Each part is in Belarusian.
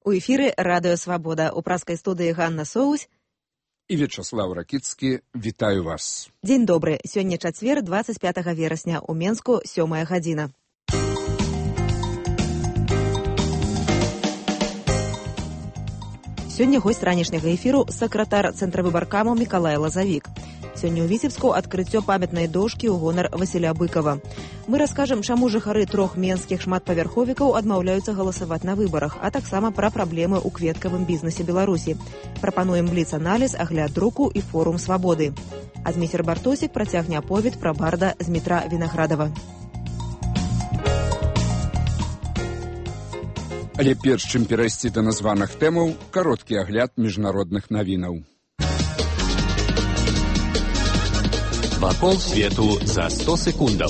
У эфіры Радыё Свабода. У праскай студыі Ганна Соусь і Вячаслав Ракіцкі. Вітаю вас. Дзень добры. Сёння чацвер, 25 верасня. У Менску 7 гадзіна. Сёння госць ранішняга эфіру сакратар Цэнтравыбаркаму Мікалай Лазавік. Сёння ў Віцебску адкрыццё памятнай дошкі ў гонар Васіля Быкова. Мы раскажам, чаму жыхары 3 менскіх шматпавярховікаў адмаўляюцца галасаваць на выбарах, а таксама пра праблемы ў кветкавым бізнесе Беларусі. Прапануем бліц-аналіз, агляд друку і форум свабоды. А Зміцер Бартосік працягне аповед пра барда Змітра Вінаградава. Але перш чым перайсці да названых тэмаў, кароткі агляд міжнародных навінаў. Вакол свету за 100 секундаў.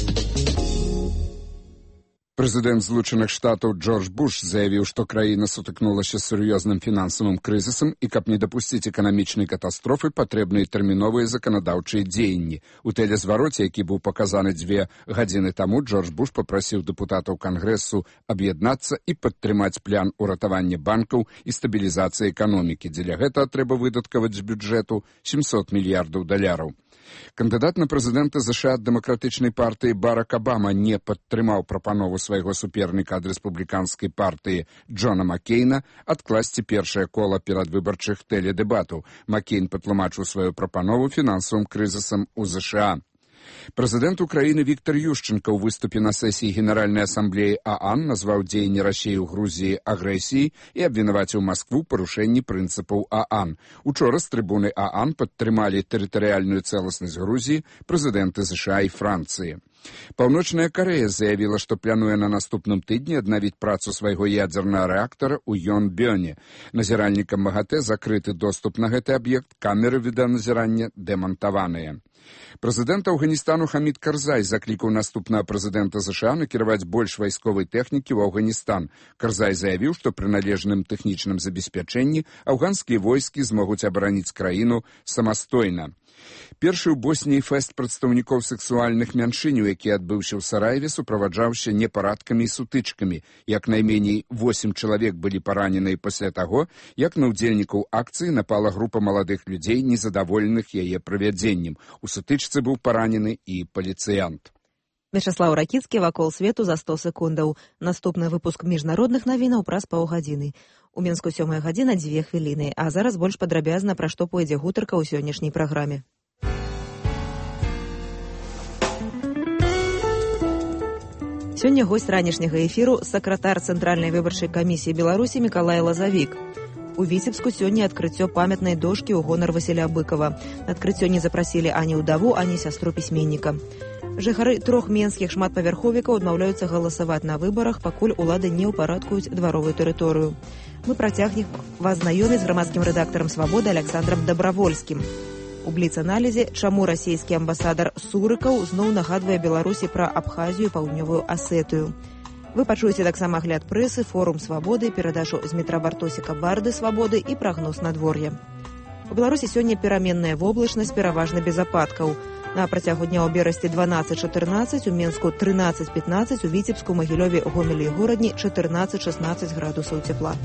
Прэзідэнт Злучаных Штатаў Джордж Буш заявіў, што краіна сутыкнулася з сур'ёзным фінансавым крызісам і каб не дапусціць эканамічнай катастрофы, патрэбныя тэрміновыя заканадаўчыя дзеянні. У тэлезвароце, які быў паказаны 2 гадзіны таму, Джордж Буш папрасіў дэпутатаў Кангрэсу аб'яднацца і падтрымаць план уратавання банкаў і стабілізацыі эканомікі. Дзеля гэта трэба выдаткаваць з бюджэту $700 мільярдаў. Кандыдат на прэзідэнта США ад дэмакратычнай партыі Барак Абама не падтрымаў прапанову свайго суперніка ад рэспубліканскай партыі Джона Маккейна адкласці першае кола перадвыбарчых тэледэбатаў. Маккейн патлумачыў сваю прапанову фінансавым крызісам у США. Прэзідэнт Украіны Віктор Ющенка ў выступе на сесіі Генеральнай асамблеі ААН назваў дзеянні Расіі ў Грузіі агрэсіяй і абвінаваціў Маскву ў парушэнні прынцыпаў ААН. Учора з трыбуны ААН падтрымалі тэрытарыяльную цэласнасць Грузіі прэзідэнты США і Францыі. Паўночная Карэя заявіла, што плануе на наступным тыдні аднавіць працу свайго ядзернага рэактара ў Йонбёне. Назіральнікам МАГАТЭ закрыты доступ на гэты аб'ект, камеры відэаназірання дэмантаваныя. Прэзідэнт Афганістану Хамід Карзай заклікаў наступнага прэзідэнта США накіраваць больш вайсковай тэхнікі ў Афганістан. Карзай заявіў, што пры належным тэхнічным забеспячэнні афганскія войскі змогуць абараніць краіну самастойна. Першы ў Босніі фэст прадстаўнікоў сексуальных мяншыняў, які адбыўся ў Сараеве, суправаджаўся непарадкамі і сутычкамі. Як найменей 8 чалавек былі параненыя пасля таго, як на ўдзельнікаў акцыі напала група маладых людзей, незадаволеных яе правядзеннем. У сутычцы быў паранены і паліцыянт. Вячаслав Ракіцкі, вакол свету за 100 секундаў. Наступны выпуск міжнародных навінаў праз паўгадзіны. У Менску 7 гадзіна 2 хвіліны, а зараз больш падрабязна, пра што пойдзе гутарка ў сённяшняй праграме. Сёння госць ранішняга эфіру сакратар Цэнтральнай выбарчай камісіі Беларусі Мікалай Лазавік. У Віцебску сёння адкрыццё памятнай дошкі ў гонар Васіля Быкова. На адкрыццё не запрасілі ані ўдаву, ані сястру пісьменніка. Жыхары 3 менскіх шматпавярховікаў адмаўляюцца галасаваць на выбарах, пакуль улады не ўпарадкуюць дваровую тэрыторыю. Мы працягнем вас знаёміць з грамадскім рэдактарам «Свабоды» Александрам Дабравольскім. У бліц-аналізе, чаму расійскі амбасадар Сурыкаў зноў нагадвае Беларусі пра Абхазію і Паўднёвую Асетыю. Вы пачуеце таксама агляд прэсы, форум свабоды, перадачу Змітра Бартосіка «Барды свабоды» і прагноз надвор'я. У Беларусі сёння пераменная воблачнасць, пераважна без ападкаў. На працягу дня ў Берасці 12-14, у Менску 13-15, у Віцебску, Магілёве, Гомелі і Горадні 14-16 градусаў цепла.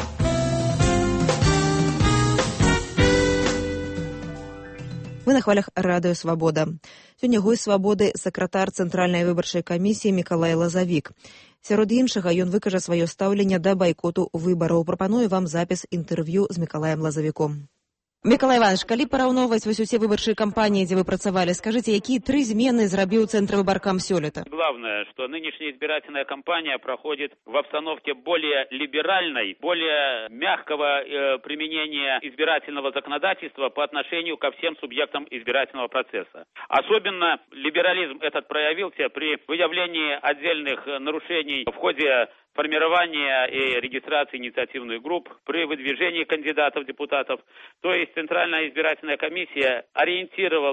Вы на хвалях Радыё Свабода. Сёння госць Свабоды сакратар Цэнтральнай выбарчай камісіі Мікалай Лазавік. Сярод іншага, ён выкажа сваё стаўленне да байкоту выбараў. Прапаную вам запіс інтэрв'ю з Мікалаем Лазавіком. Мікалай Іванович, калі параўноўваць вось усе выбарчыя кампаніі, дзе вы працавалі, скажыце, якія 3 змены зрабіў Цэнтравыбаркам сёлета? Главное, что нынешняя избирательная кампания проходит в обстановке более либеральной, более мягкого применения избирательного законодательства по отношению ко всем субъектам избирательного процесса. Особенно либерализм этот проявился при выявлении отдельных нарушений в ходе формирования и регистрации инициативных групп, при выдвижении кандидатов, депутатов. То есть Центральная избирательная комиссия ориентировала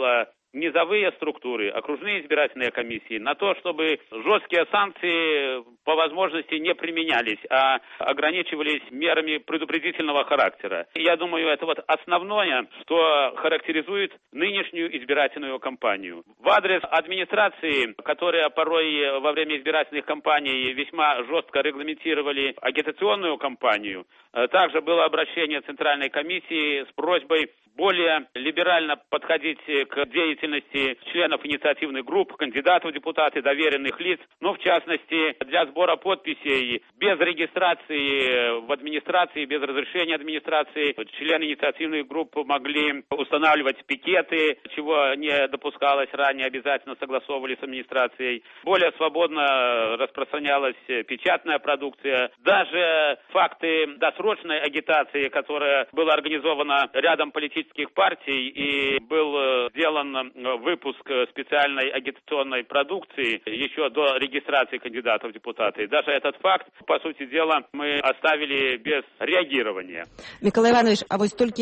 низовые структуры, окружные избирательные комиссии на то, чтобы жесткие санкции по возможности не применялись, а ограничивались мерами предупредительного характера. Я думаю, это вот основное, что характеризует нынешнюю избирательную кампанию. В адрес администрации, которая порой во время избирательных кампаний весьма жестко регламентировали агитационную кампанию, также было обращение Центральной комиссии с просьбой более либерально подходить к деятельности членов инициативных групп, кандидатов в депутаты, доверенных лиц, в частности, для сбора подписей без регистрации в администрации, без разрешения администрации члены инициативных групп могли устанавливать пикеты, чего не допускалось ранее, обязательно согласовывали с администрацией. Более свободно распространялась печатная продукция. Даже факты досрочной агитации, которая была организована рядом политических партий и был сделан выпуск специальной агитационной продукции еще до регистрации кандидатов в депутаты. Даже этот факт, по сути дела, мы оставили без реагирования. Миколай Иванович, а вот только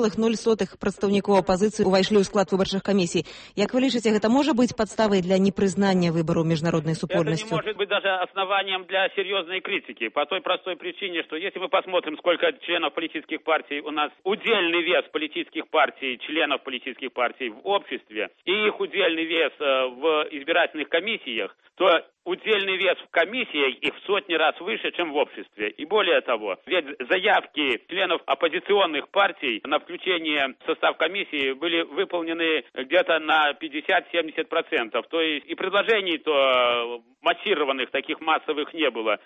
0,0 представников оппозиции увайшли ў склад выборчых комиссий. Як вы лічыце, это может быть подставой для непризнания выборов международной супольностью? Это не может быть даже основанием для серьезной критики, по той простой причине, что если мы посмотрим, сколько членов политических партий у нас, удельный вес политических партий, членов политических партий в обществе и их удельный вес в избирательных комиссиях, то удельный вес в комиссиях их в сотни раз выше, чем в обществе. И более того, ведь заявки членов оппозиционных партий на включение в состав комиссии были выполнены где-то на 50-70%. То есть и предложений-то массированных, таких массовых не было.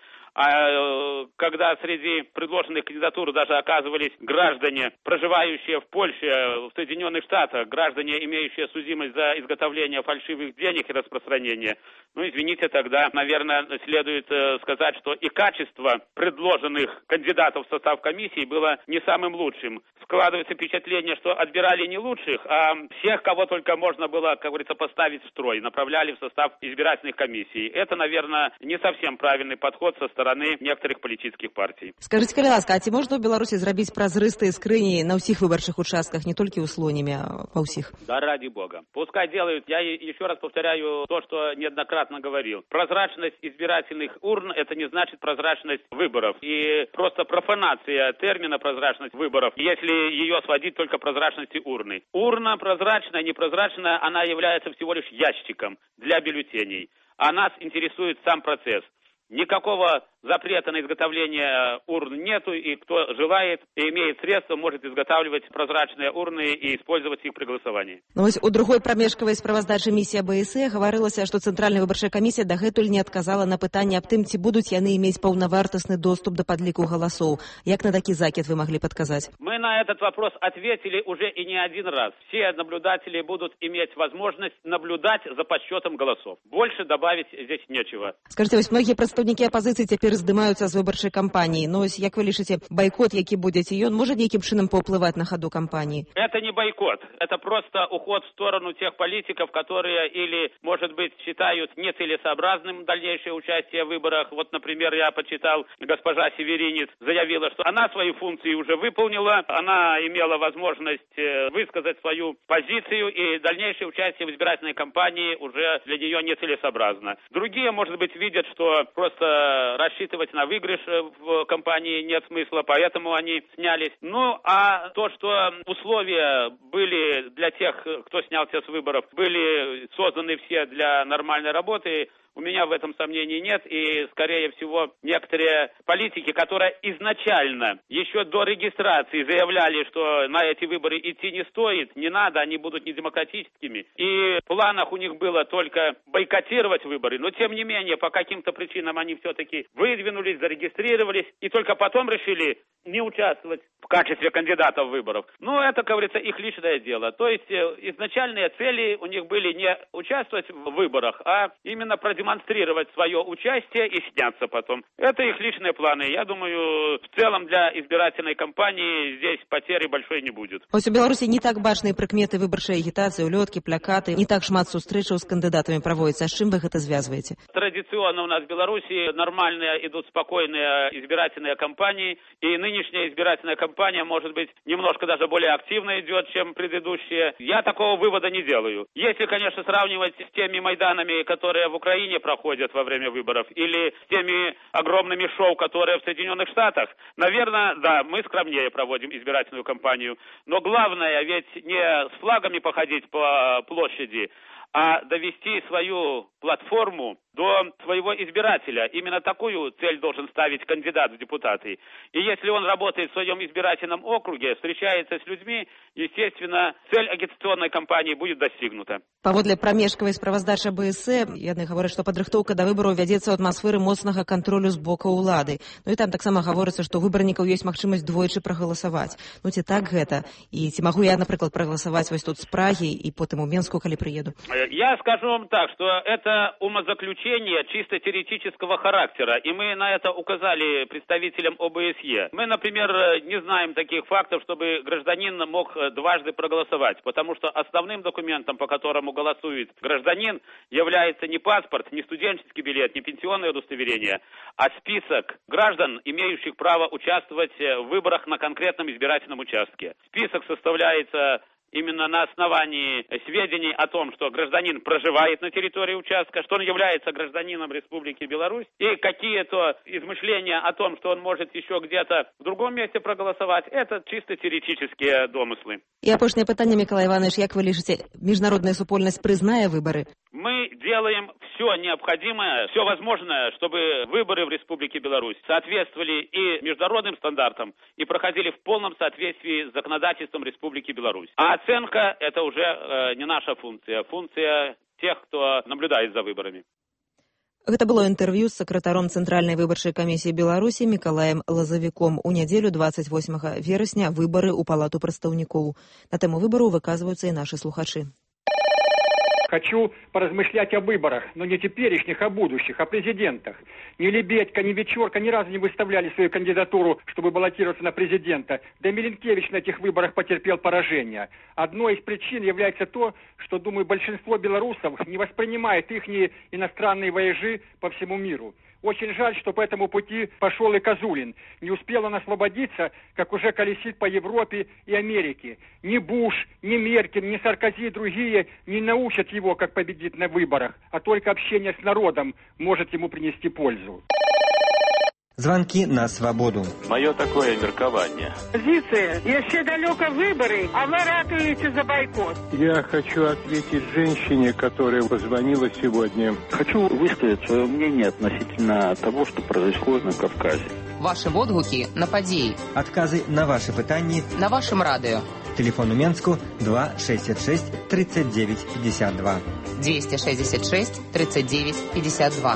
А когда среди предложенных кандидатур даже оказывались граждане, проживающие в Польше, в Соединенных Штатах, граждане, имеющие судимость за изготовление фальшивых денег и распространение, извините, тогда, наверное, следует сказать, что и качество предложенных кандидатов в состав комиссии было не самым лучшим. Складывается впечатление, что отбирали не лучших, а всех, кого только можно было, как говорится, поставить в строй, направляли в состав избирательных комиссий. Это, наверное, не совсем правильный подход со стороны некоторых политических партий. Скажите, калі ласка, а ці можна ў Беларусі зрабіць празрыстыя скрыні на ўсіх выбарчых участках, не только у Слониме, а по всех? Да, ради бога. Пускай делают. Я еще раз повторяю то, что неоднократно говорил. Прозрачность избирательных урн – это не значит прозрачность выборов. И просто профанация термина «прозрачность выборов», если ее сводить только к прозрачности урны. Урна прозрачная, непрозрачная, она является всего лишь ящиком для бюллетеней. А нас интересует сам процесс. Никакого запрета на изготовление урн нету, и кто желает и имеет средства, может изготавливать прозрачные урны и использовать их при голосовании. У другой промежкавай справаздачы місіі АБС гаварылася, што Цэнтральная выбарчая камісія дагэтуль не адказала на пытанне аб тым, ці будуць яны мець паўнавартасны доступ да падліку галасоў. Як на такі закид вы могли подказать? Мы на этот вопрос ответили уже и не один раз. Все наблюдатели будут иметь возможность наблюдать за подсчетом голосов. Больше добавить здесь нечего. Скажите, многие представники оппозиции теперь здымаюцца з выбарчай кампаніі. Як вы лічыце, бойкот, які будзе, ён можа нейкім чынам паўплываць на ходу кампании? Это не бойкот. Это просто уход в сторону тех политиков, которые или, может быть, считают нецелесообразным дальнейшее участие в выборах. Вот, например, я почитал, госпожа Северинец заявила, что она свои функции уже выполнила, она имела возможность высказать свою позицию, и дальнейшее участие в избирательной кампании уже для нее нецелесообразно. Другие, может быть, видят, что просто рассчитывать на выигрыш в кампании нет смысла, поэтому они снялись. А то, что условия были для тех, кто снялся с выборов, были созданы все для нормальной работы, у меня в этом сомнений нет, и, скорее всего, некоторые политики, которые изначально, еще до регистрации, заявляли, что на эти выборы идти не стоит, не надо, они будут недемократическими, и в планах у них было только бойкотировать выборы, но, тем не менее, по каким-то причинам они все-таки выдвинулись, зарегистрировались, и только потом решили не участвовать в качестве кандидатов в выборах. Это, как говорится, их личное дело. То есть, изначальные цели у них были не участвовать в выборах, а именно продемонстрировать продемонстрировать свое участие и сняться потом. Это их личные планы. Я думаю, в целом для избирательной кампании здесь потери большой не будет. Ось у Беларусі не так бачныя прыкметы выбарчай агітацыі, улёткі, плакаты, не так шмат сустрэчаў з кандыдатамі праводзіцца. З чым вы гэта звязваеце? Традиционно у нас в Беларуси нормальные идут спокойные избирательные кампании, и нынешняя избирательная кампания, может быть, немножко даже более активно идет, чем предыдущие. Я такого вывода не делаю. Если, конечно, сравнивать с теми майданами, которые в Украине проходят во время выборов, или с теми огромными шоу, которые в Соединенных Штатах, наверное, да, мы скромнее проводим избирательную кампанию. Но главное ведь не с флагами походить по площади, а довести свою платформу до своего избирателя. Именно такую цель должен ставить кандидат в депутаты. И если он работает в своем избирательном округе, встречается с людьми, естественно, цель агитационной кампании будет достигнута. Паводле прамежкавай справаздачы БСЭ, яны гавораць, што падрыхтоўка да выбараў вядзецца ў атмасферы моцнага кантролю з боку ўлады. Ну і там таксама гаворыцца, што выбарнікаў ёсць магчымасць двойчы прагаласаваць. Ну ці так гэта? І ці магу я, напрыклад, прагаласаваць вось тут з Прагі і потым у Менску, калі прыеду? Я скажу вам так, что это умозаключение чисто теоретического характера, и мы на это указали представителям ОБСЕ. Мы, например, не знаем таких фактов, чтобы гражданин мог дважды проголосовать, потому что основным документом, по которому голосует гражданин, является не паспорт, не студенческий билет, не пенсионное удостоверение, а список граждан, имеющих право участвовать в выборах на конкретном избирательном участке. Список составляется именно на основании сведений о том, что гражданин проживает на территории участка, что он является гражданином Республики Беларусь, и какие-то измышления о том, что он может еще где-то в другом месте проголосовать, это чисто теоретические домыслы. И апошняе пытанне, Миколай Иванович, як вы лічыце, міжнародная супольнасць прызнае выборы? Мы делаем все необходимое, все возможное, чтобы выборы в Республике Беларусь соответствовали и международным стандартам, и проходили в полном соответствии с законодательством Республики Беларусь. А оценка – это уже не наша функция, функция тех, кто наблюдает за выборами. Гэта было інтэрв'ю з сакратаром Цэнтральнай выбарчай камісіі Беларусі Мікалаем Лазавіком. У нядзелю 28 верасня выбары ў Палату прадстаўнікоў. На тэму выбараў выказваюцца і нашы слухачы. Хочу поразмышлять о выборах, но не теперешних, а будущих, о президентах. Ни Лебедько, ни Вечерка ни разу не выставляли свою кандидатуру, чтобы баллотироваться на президента. Да и Миленкевич на этих выборах потерпел поражение. Одной из причин является то, что, думаю, большинство белорусов не воспринимает ихние иностранные вояжи по всему миру. Очень жаль, что по этому пути пошел и Козулин. Не успел он освободиться, как уже колесит по Европе и Америке. Ни Буш, ни Меркель, ни Саркози и другие не научат его, как победить на выборах, а только общение с народом может ему принести пользу. Звонки на свободу. Мое такое меркование. Позиция. Еще далеко выборы, а вы ратуете за бойкот. Я хочу ответить женщине, которая позвонила сегодня. Хочу высказать свое мнение относительно того, что происходит на Кавказе. Ваши водгуки на події. Отказы на ваши пытания. На вашем радио. Телефон у Менску 266 39 52. 266 39 52.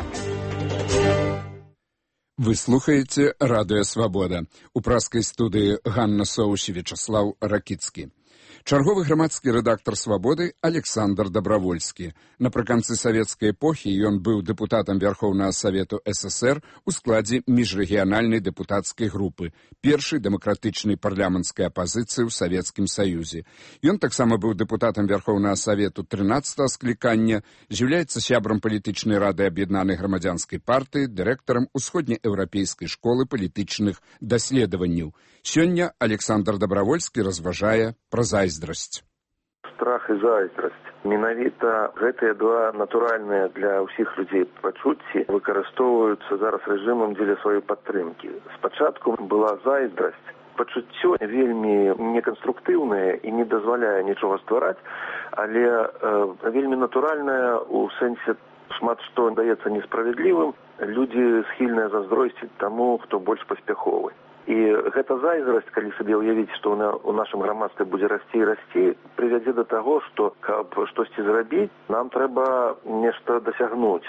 Вы слухаеце радыё «Свабода». У праскай студыі Ганна Соўч і Вячаслаў Ракіцкі. Чарговы грамадскі рэдактар «Свабоды» Александр Добравольскі. Напрыканцы савецкай эпохі ён быў дэпутатам Вярхоўнага Савету ССР у складзе міжрэгіянальнай дэпутацкай групы, першай дэмакратычнай парламенцкай апазіцыі ў Савецкім Саюзе. Ён таксама быў дэпутатам Вярхоўнага Савету 13-го склікання, з'яўляецца сябрам палітычнай рады аб'яднанай грамадзянскай партыі, дырэктарам усходнееўрапейскай школы палітычных даследаванняў. Сёння Александр Добравольскі разважае пра зайздрасць. Страх і зайздрасць. Менавіта гэтыя два натуральныя для ўсіх людзей пачуцці выкарыстоўваюцца зараз рэжымам дзеля сваёй падтрымкі. Спачатку была зайздрасць. Пачуццё вельмі неканструктыўнае і не дазваляе нічога ствараць, але вельмі натуральнае ў сэнсе шмат што даецца несправядлівым. Людзі схільныя заздросціць таму, хто больш паспяховы. І гэта зайздрасць, калі сабе ўявіць, што ў нашым грамадстве будзе расці і расці, прывядзе да таго, што каб штосьці зрабіць, нам трэба нешта дасягнуць.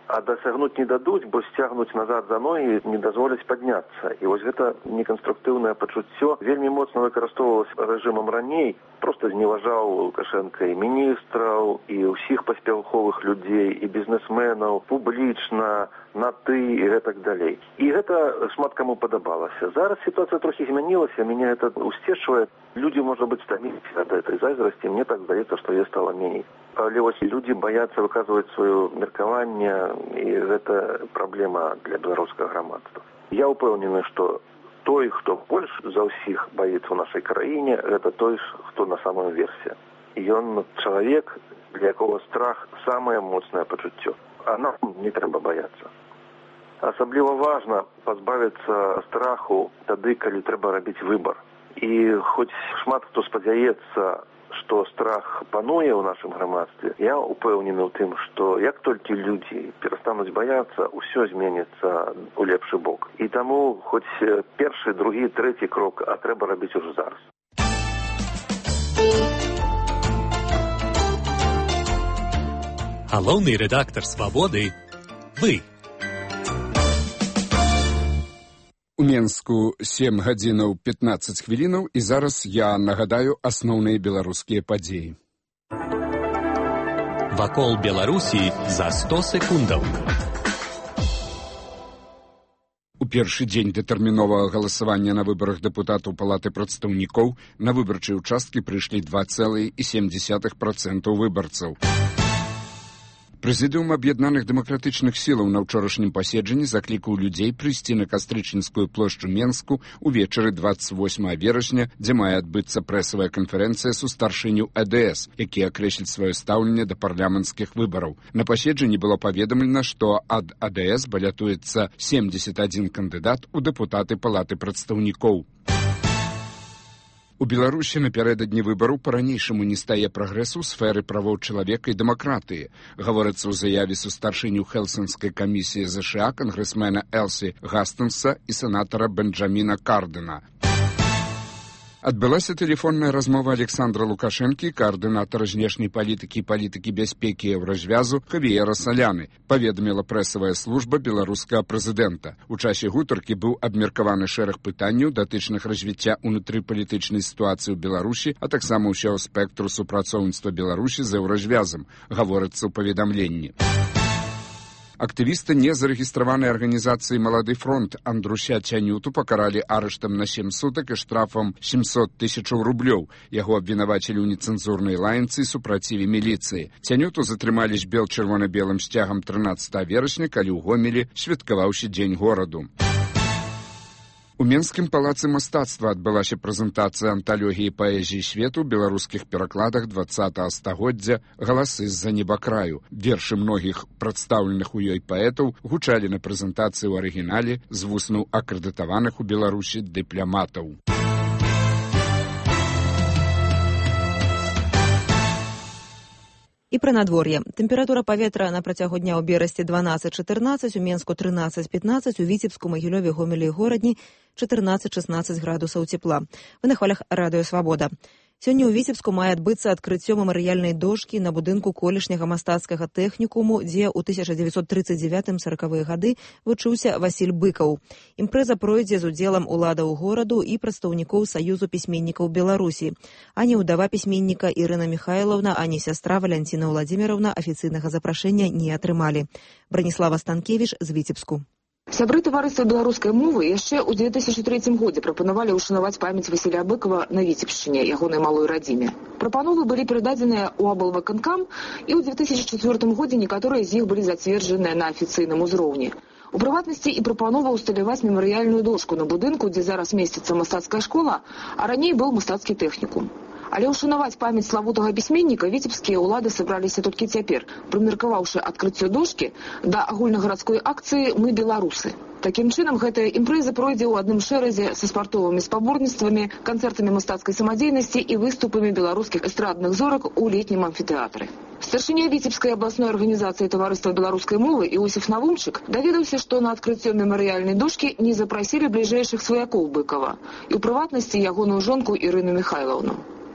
а дасягнуць не дадуць, бо сцягнуць назад за ногі, не дазволяць падняцца. І вось гэта неканструктыўнае пачуццё вельмі моцна выкарыстоўвалася рэжымам раней, проста зневажаў Лукашенка і міністраў, і ўсіх паспяховых людзей, і бізнесменаў, публічна, на ты і гэтак далей. І гэта шмат каму падабалася. Зараз сітуацыя трохі змянілася, мяне гэта усцешвае. Людзі, можа быць, стаміліся ад этой зайздрасці, мне так здаецца, што яе стала меней. Але вось людзі баяцца выказваць сваё меркаванне, і гэта праблема для беларускага грамадства. Я ўпэўнены, што той, хто больш за ўсіх баіцца ў нашай краіне, гэта той, хто на самом версе. Ён чалавек, для якога страх самае моцнае пачуццё. А нам не трэба баяцца. Асабліва важна пазбавіцца страху тады, калі трэба рабіць выбар. І хоць шмат хто спадзяецца, што страх пануе ў нашым грамадстве, я ўпэўнены ў тым, што як толькі людзі перастануць баяцца, усё зменіцца ў лепшы бок. І таму хоць першы, другі, трэці крок, а трэба рабіць ужо зараз. Галоўны рэдактар «Свабоды» – вы. У Менску 7 гадзінаў 15 хвілінаў, і зараз я нагадаю асноўныя беларускія падзеі. Вакол Беларусі за 100 секундаў. У першы дзень дэтэрміновага галасавання на выбарах дэпутатаў Палаты прадстаўнікоў на выбарчыя ўчасткі прыйшлі 2,7% выбарцаў. Прэзідыум Аб'яднаных дэмакратычных сілаў на ўчорашнім паседжанні заклікаў людзей прыйсці на Кастрычніцкую плошчу Менску ўвечары 28 верасня, дзе мае адбыцца прэсавая канферэнцыя сустаршыню АДС, які акрэсліць сваё стаўленне да парламенцкіх выбараў. На паседжанні было паведамлена, што ад АДС балятуецца 71 кандыдат у дэпутаты Палаты прадстаўнікоў. У Беларусі напярэдадні выбараў па-ранейшаму не стае прагрэсу ў сферы правоў чалавека і дэмакратыі. Гаворыцца ў заяве сустаршыню Хелсінскай камісіі ЗША кангрэсмена Элсі Гастынса і сенатара Бенджаміна Кардена. Адбылася тэлефонная размова Александра Лукашэнкі, каардынатара знешняй палітыкі і палітыкі бяспекі еўразвязу Хавіера Саляны, паведаміла прэсавая служба беларускага прэзідэнта. У часе гутаркі быў абмеркаваны шэраг пытанняў, датычных развіцця ўнутрыпалітычнай сітуацыі ў Беларусі, а таксама ўсяго спектру супрацоўніцтва Беларусі з еўразвязам, гаворыцца ў паведамленні. Актывіста незарэгістраванай арганізацыі «Малады фронт» Андруся Цянюту пакаралі арыштам на 7 сутак і штрафам 700 000 рублёў. Яго абвінавацілі ў нецэнзурнай лаянцы і супраціве міліцыі. Цянюту затрымалі з бел-чырвона-белым сцягам 13 верасня, калі ў Гомелі святкаваўся дзень гораду. У Менскім палацы мастацтва адбылася прэзентацыя анталогіі паэзіі свету ў беларускіх перакладах 20-го стагоддзя «Галасы з-за небакраю». Вершы многіх прадстаўленых у ёй паэтаў гучалі на прэзентацыі ў арыгінале з вуснаў акрэдытаваных у Беларусі дыпламатаў. І пра надвор'е. Тэмпература паветра на працягу дня ў Берасці 12-14, у Менску 13-15, у Віцебску, Магілёве, Гомелі і Горадні 14-16 градусаў цепла. Вы на хвалях радыё «Свабода». Сёння ў Віцебску мае адбыцца адкрыццё мемарыяльнай дошкі на будынку колішняга мастацкага тэхнікуму, дзе ў 1939-40-е гады вучыўся Васіль Быкаў. Імпрэза пройдзе з удзелам уладаў гораду і прадстаўнікоў Саюзу пісьменнікаў Беларусі. Ані ўдава пісьменніка Ірына Міхайлаўна, ані сястра Валянціна Ўладзіміраўна афіцыйнага запрашэння не атрымалі. Браніслава Станкевіч з Віцебску. Сябры таварыства беларускай мовы яшчэ ў 2003 годзе прапанавалі ўшанаваць памяць Васіля Быкава на Віцебшчыне, ягонай малой радзіме. Прапановы былі перададзеныя ў аблвыканкам, і ў 2004 годзе некаторыя з іх былі зацверджаныя на афіцыйным узроўні. У прыватнасці і прапанова ўсталяваць мемарыяльную дошку на будынку, дзе зараз месціцца мастацкая школа, а раней быў мастацкі тэхнікум. Але ўшанаваць памяць славутага пісьменніка віцебскія ўлады сабраліся толькі цяпер, прымеркаваўшы адкрыццё дошкі да агульнагарадской акцыі «Мы беларусы». Такім чынам, гэтая імпрэза пройдзе ў адным шэразе са спартовымі спаборніцтвамі, канцэртамі мастацкай самадзейнасці і выступамі беларускіх эстрадных зорак у летнім амфітэатры. Старшыня Віцебскай абласной арганізацыі таварыства беларускай мовы Іосіф Навумчык даведаўся, што на адкрыццё мемарыяльнай дошкі не запрасілі бліжэйшых сваякоў Быкава і ў прыватнасці ягоную жонку Ірыну Міхайлаўну.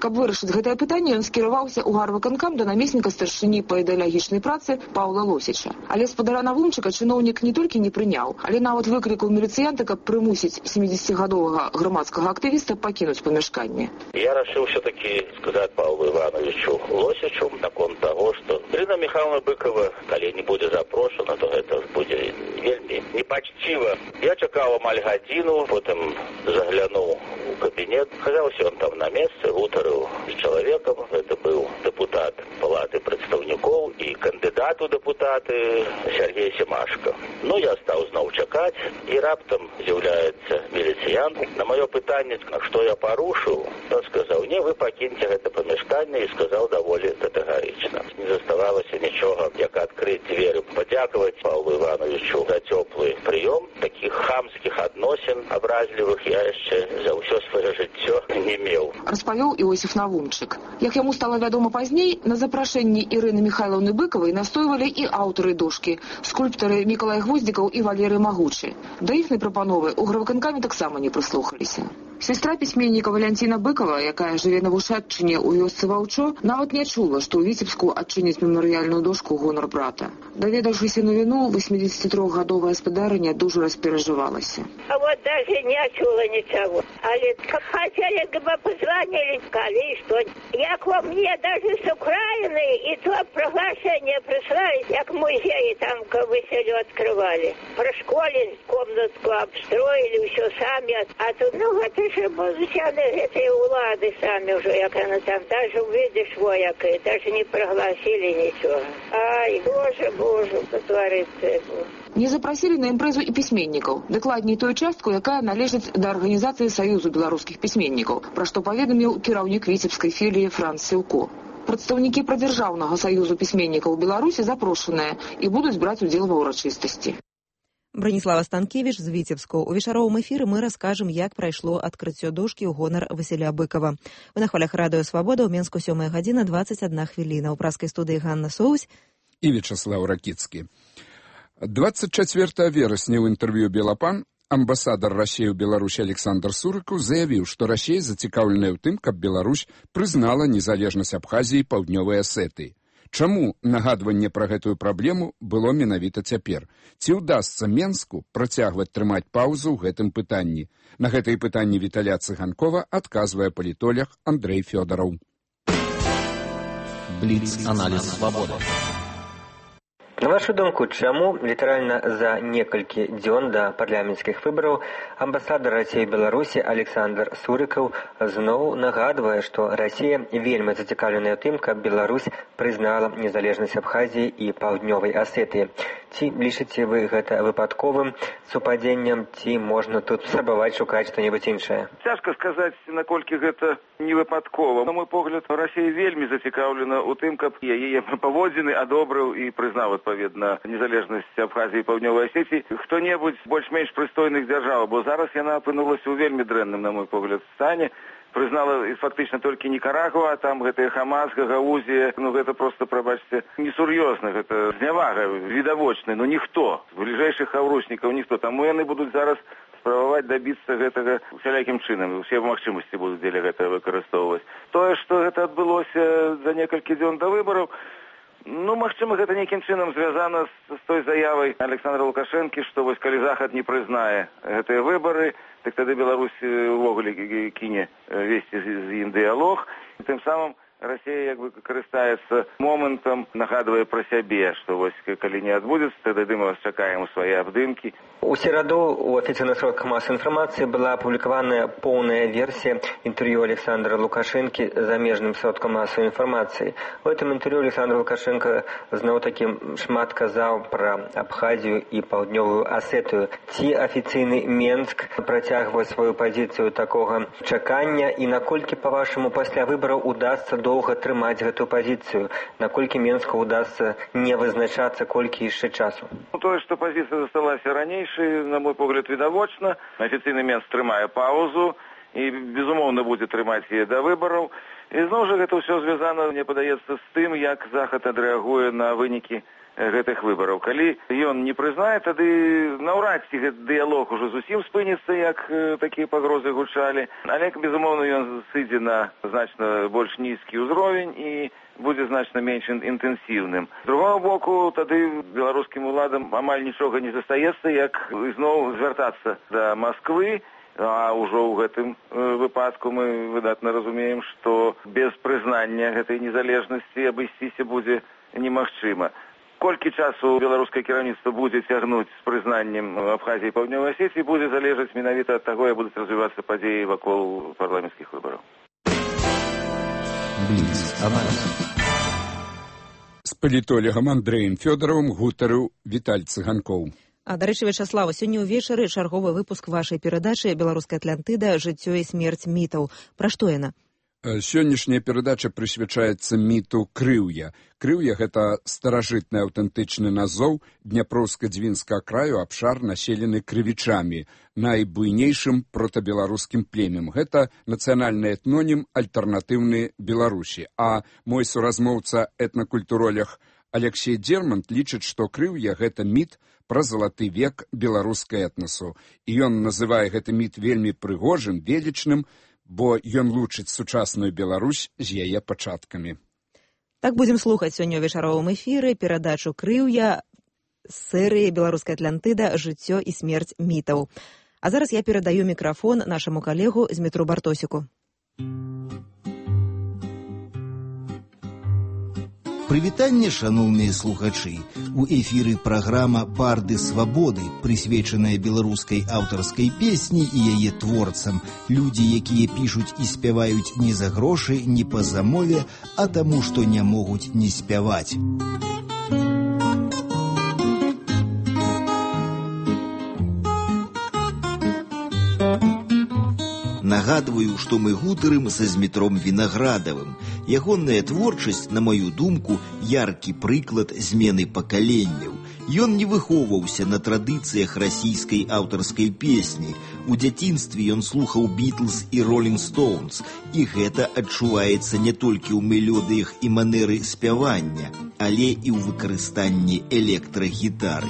Каб вырашыць гэтае пытанне, ён скіраваўся ў гарвыканкам да намесніка старшыні па ідэалагічнай працы Паўла Лосіча. Але спадара Навумчыка чыноўнік не толькі не прыняў, але нават выклікаў міліцыянта, каб прымусіць 70-гадовага грамадскага актывіста пакінуць памяшканне. Я решил все-таки сказать Павлу Ивановичу Лосичу на конт того, что Ирина Михайловна Быкова, коли не будет запрошена, то это будет вельми непочтиво. Я чекал амаль годину, потом заглянул в кабинет. Оказался он там на месте, гутарил с человеком. Это был депутат Палаты представников и кандидат у депутаты Сергей Семашко. Ну, я стал знов чекать, и раптом з'является милициянт. На мое питание, что я порушил, он сказал: не, вы покиньте это помешкание, и сказал довольно категорично. Не заставалося ничего, як открыть дверь, подяковать Павлу Ивановичу за теплый прием. Таких хамских относин образливых я еще за все свое життя не имел. Распавёў Іосиф Навумчык. Як яму стало вядома пазней, на запрашэнні Ірыны Михайловны Быкавай настойвалі і аўтары дошкі, скульптары Мікалай Гвоздзікаў і Валерый Магучы. Да іхнай прапановы ў гравыканкамі таксама не прыслухаліся. Сестра пісьменніка Валянціна Быкова, якая жыве на Вушатчыне ў вёсцы Ваўчо, нават не чула, што ў Віцебску адчыняць мемарыяльную дошку ў гонар брата. Даведаўшыся навіну, 83-гадовая гаспадарыня дуже расперажывалася. А вот даже не чула ничего. Але как хотели, бы позвонили, сказали, что як во мне даже с Украины и то приглашение прислали, як музеи там к выселю открывали. Про школе комнатку обстроили, все сами. А тут, ну, это же музычаны, это и улады сами уже, як она там, даже увидишь вояки, даже не пригласили ничего. Ай, Боже, потворится. Не запрасілі на імпрэзу і пісьменнікаў, дакладней тую частку, якая належыць да арганізацыі Саюзу беларускіх пісьменнікаў, пра што паведаміў кіраўнік віцебскай філіі Франц Сіўко. Прадстаўнікі прадзяржаўнага Саюзу пісьменнікаў Беларусі запрошаныя і будуць браць удзел ва ўрачыстасці. Браніслава Станкевіч з Віцебску. У вечаровым эфіры мы раскажам, як прайшло адкрыццё дошкі ў гонар Васіля Быкова. Вы на хвалях радыё Свабода, ў Менску 7:21 хвіліна. У праскай студыі Ганна Соусь і Вячеслав Ракіцкі. 24 верасня ў інтэрв'ю «Белапан» амбасадар Расіі ў Беларусі Александр Сурыкаў заявіў, што Расія зацікаўленая ў тым, каб Беларусь прызнала незалежнасць Абхазіі і Паўднёвай Асетыі. Чаму нагадванне пра гэтую праблему было менавіта цяпер? Ці ўдасца Менску працягваць трымаць паўзу ў гэтым пытанні? На гэтае пытанне Віталя Цыганкова адказвае палітолог Андрэй Фёдараў. Бліц-аналіз «Свабода». На вашу думку, чаму літаральна за некалькі дзён да парламенцкіх выбараў амбасадар Расіі ў Беларусі Александр Сурыкаў зноў нагадвае, што Расія вельмі зацікаўленая ў тым, каб Беларусь прызнала незалежнасць Абхазіі і Паўднёвай Асетыі. Ці лічыце вы гэта выпадковым супадзеннем, ці можна тут спрабаваць шукаць што-небудзь іншае? Цяжка сказаць, наколькі гэта не выпадкова. На мой погляд, Расія вельмі зацікаўлена ў тым, каб яе паводзіны адобрыў і прызнаў адпаведна незалежнасць Абхазіі і Паўднёвай Асетыі хто-небудзь больш-менш прыстойных дзяржаў, бо зараз яна апынулася ў вельмі дрэнным, на мой погляд, стане. Прызнала фактычна толькі Нікарагуа, а там гэтая Хамас, Гагаузія, ну гэта просто, прабачце, несур'ёзна, гэта знявага відавочная, ну ніхто, з бліжэйшых хаўруснікаў ніхто, таму яны будуць зараз спрабаваць дабіцца гэтага усялякім чынам, усе магчымасці будуць дзеля гэтага выкарыстоўваць. Тое, што гэта адбылося за некалькі дзён да выбараў, ну, магчыма, гэта нейкім чынам звязана з той заявай Александра Лукашэнкі, што вось калі Захад не прызнае гэтыя выбары, так тады Беларусь увогуле кіне весці з ім дыялог. І тым самым Расія як бы карыстаецца момантам, нагадвае пра сябе, што вось калі не адбудзецца, тады мы вас чакаем у свае абдымкі. У сераду у афіцыйных сродках масавай інфармацыі была апублікаваная поўная версія інтэрв'ю Александра Лукашэнкі замежным сродкам масавай інфармацыі. У гэтым інтэрв'ю Александр Лукашенко зноў-такі шмат казаў пра Абхазію і Паўднёвую Асетыю. Ці афіцыйны Менск працягвае сваю пазіцыю такога чакання, і наколькі, па-вашаму, пасля выбараў удасца доўга трымаць гэтую пазіцыю? Наколькі Менску удасца не вызначацца, колькі яшчэ часу? Тое, што пазіцыя засталася ранейшай, на мой погляд, відавочна. Афіцыйны Менск трымае паўзу і, безумоўна, будзе трымаць яе да выбараў. І зноў жа гэта ўсё звязана, мне падаецца, з тым, як Захад адрэагуе на вынікі гэтых выбараў. Калі ён не прызнае, тады наўрад ці гэты дыялог ужо зусім спыніцца, як такія пагрозы гучалі. Але, безумоўна, ён сыдзе на значна больш нізкі ўзровень і будзе значна менш інтэнсіўным. З другого боку, тады беларускім уладам амаль нічога не застаецца, як ізноў звяртацца да Масквы, а ўжо ў гэтым выпадку мы выдатна разумеем, што без прызнання гэтай незалежнасці абысціся будзе немагчыма. Колькі часу беларускае кіраўніцтва будзе цягнуць з прызнаннем Абхазіі і Паўднёвай Асетіі, будзе залежаць менавіта ад таго, як будуць развівацца падзеі вакол парламенцкіх выбараў. З палітолагам Андрэем Фёдаровым гутарыў Віталь Цыганкоў. А, дарэчы, Вячаслава, сёння ўвечары чарговы выпуск вашай перадачы «Беларуская Атлантыда. Жыццё і смерць мітаў». Пра што яна? Сённяшняя перадача прысвячаецца міту Крыўя. Крыўя – гэта старажытны аўтэнтычны назоў Дняпроўска-Дзвінскага краю, абшар, населены крывічамі, найбуйнейшым протабеларускім племем. Гэта нацыянальны этнонім альтэрнатыўны Беларусі. А мой суразмоўца этнакультуролог Алексей Дермант лічыць, што Крыўя – гэта міт пра залаты век беларускай этнасу. І ён называе гэты міт вельмі прыгожым, велічным, бо ён лучыць сучасную Беларусь з яе пачаткамі. Так будзем слухаць сёння ў вечаровым эфіры перадачу «Крыўя» з серыі «Беларуская Атлантыда. Жыццё і смерць мітаў». А зараз я перадаю мікрафон нашаму калегу Змітру Бартосіку. Прывітанне, шаноўныя слухачы. У эфіры праграма «Барды свабоды», прысвечаная беларускай аўтарскай песні і яе творцам. Людзі, якія пішуць і спяваюць не за грошы, не па замове, а таму, што не могуць не спяваць. Нагадваю, што мы гутарым са Змітром Вінаградавым. Ягоная творчасць, на маю думку, яркі прыклад змены пакаленняў. Ён не выхоўваўся на традыцыях расійскай аўтарскай песні. У дзяцінстве ён слухаў Бітлз і Ролінг Стоунс, і гэта адчуваецца не толькі ў мелодыях і манеры спявання, але і ў выкарыстанні электрагітары.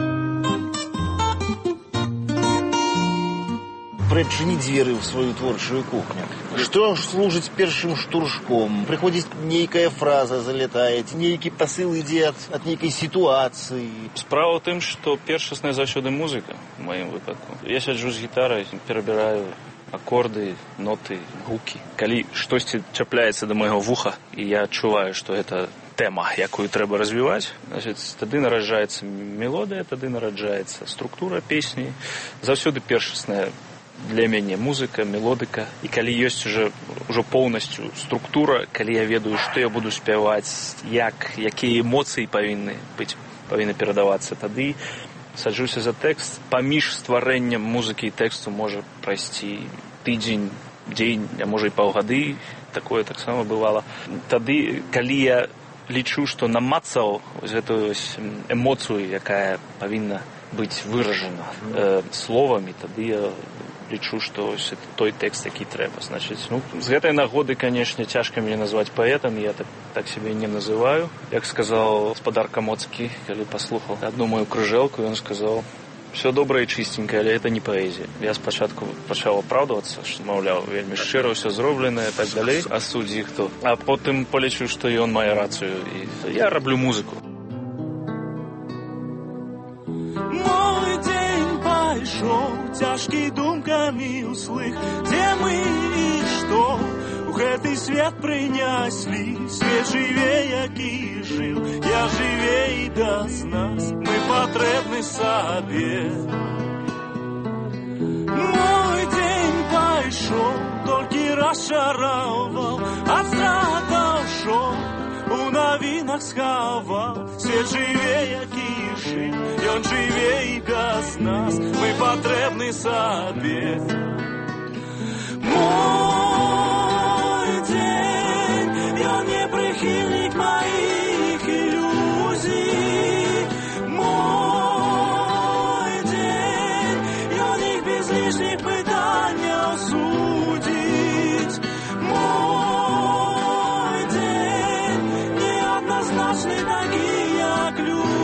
Прычыніць дзверы ў сваю творчую кухню. Што служыць першым штуршком? Прыходзіць нейкая фраза, залятае, нейкі пасыл ідзе ад нейкай сітуацыі. Справа ў тым, што першасная заўсёды музыка, у маім выпадку. Я сяджу з гітарай, перабіраю акорды, ноты, гукі. Калі штосьці чапляецца да майго вуха, і я адчуваю, што гэта тэма, якую трэба развіваць, значыць, тады нараджаецца мелодыя, тады нараджаецца структура песні. Заўсёды першасная для мяне музыка, мелодыка. І калі ёсць ужо поўнасцю структура, калі я ведаю, што я буду спяваць, якія эмоцыі павінны перадавацца, тады саджуся за тэкст. Паміж стварэннем музыкі і тэксту можа прайсці тыдзень, дзень, а можа і паўгады. Такое таксама бывала. Тады, калі я лічу, што намацаў гэтую эмоцыю, якая павінна быць выражана словамі, тады я лічу, што это той тэкст, які трэба. Значыць, з гэтай нагоды, канешне, цяжка мяне назваць паэтам, я так сябе не называю. Як сказаў гаспадар Камоцкі, калі паслухаў адну мою кружэлку, ён сказаў: «Всё добра і чыстенька, але это не паэзія». Я спачатку пачаў апраўдвацца, што, маўляў, вельмі шчыра ўсё зроблена і так далей, а суддзі хто. А потым полічыў, што ён мае рацыю, і я раблю музыку. Цяжкі думкамі ўслых, дзе мы і што у гэты свет прыняслі. Свет жыве, які жыў, я жыве і без нас, мы патрэбны сабе. Мой дзень пайшоў, толькі расчараваў, ад стратаў шоў у навінах схаваў. Свет жыве, які жыў, ён жыве і без нас, мы патрэбны сабе. Мой дзень, ён не прыхільнік маіх ілюзій. Мой дзень, ён іх без лішніх пытанняў судзіць. Мой дзень, неадназначны такі, як людзі.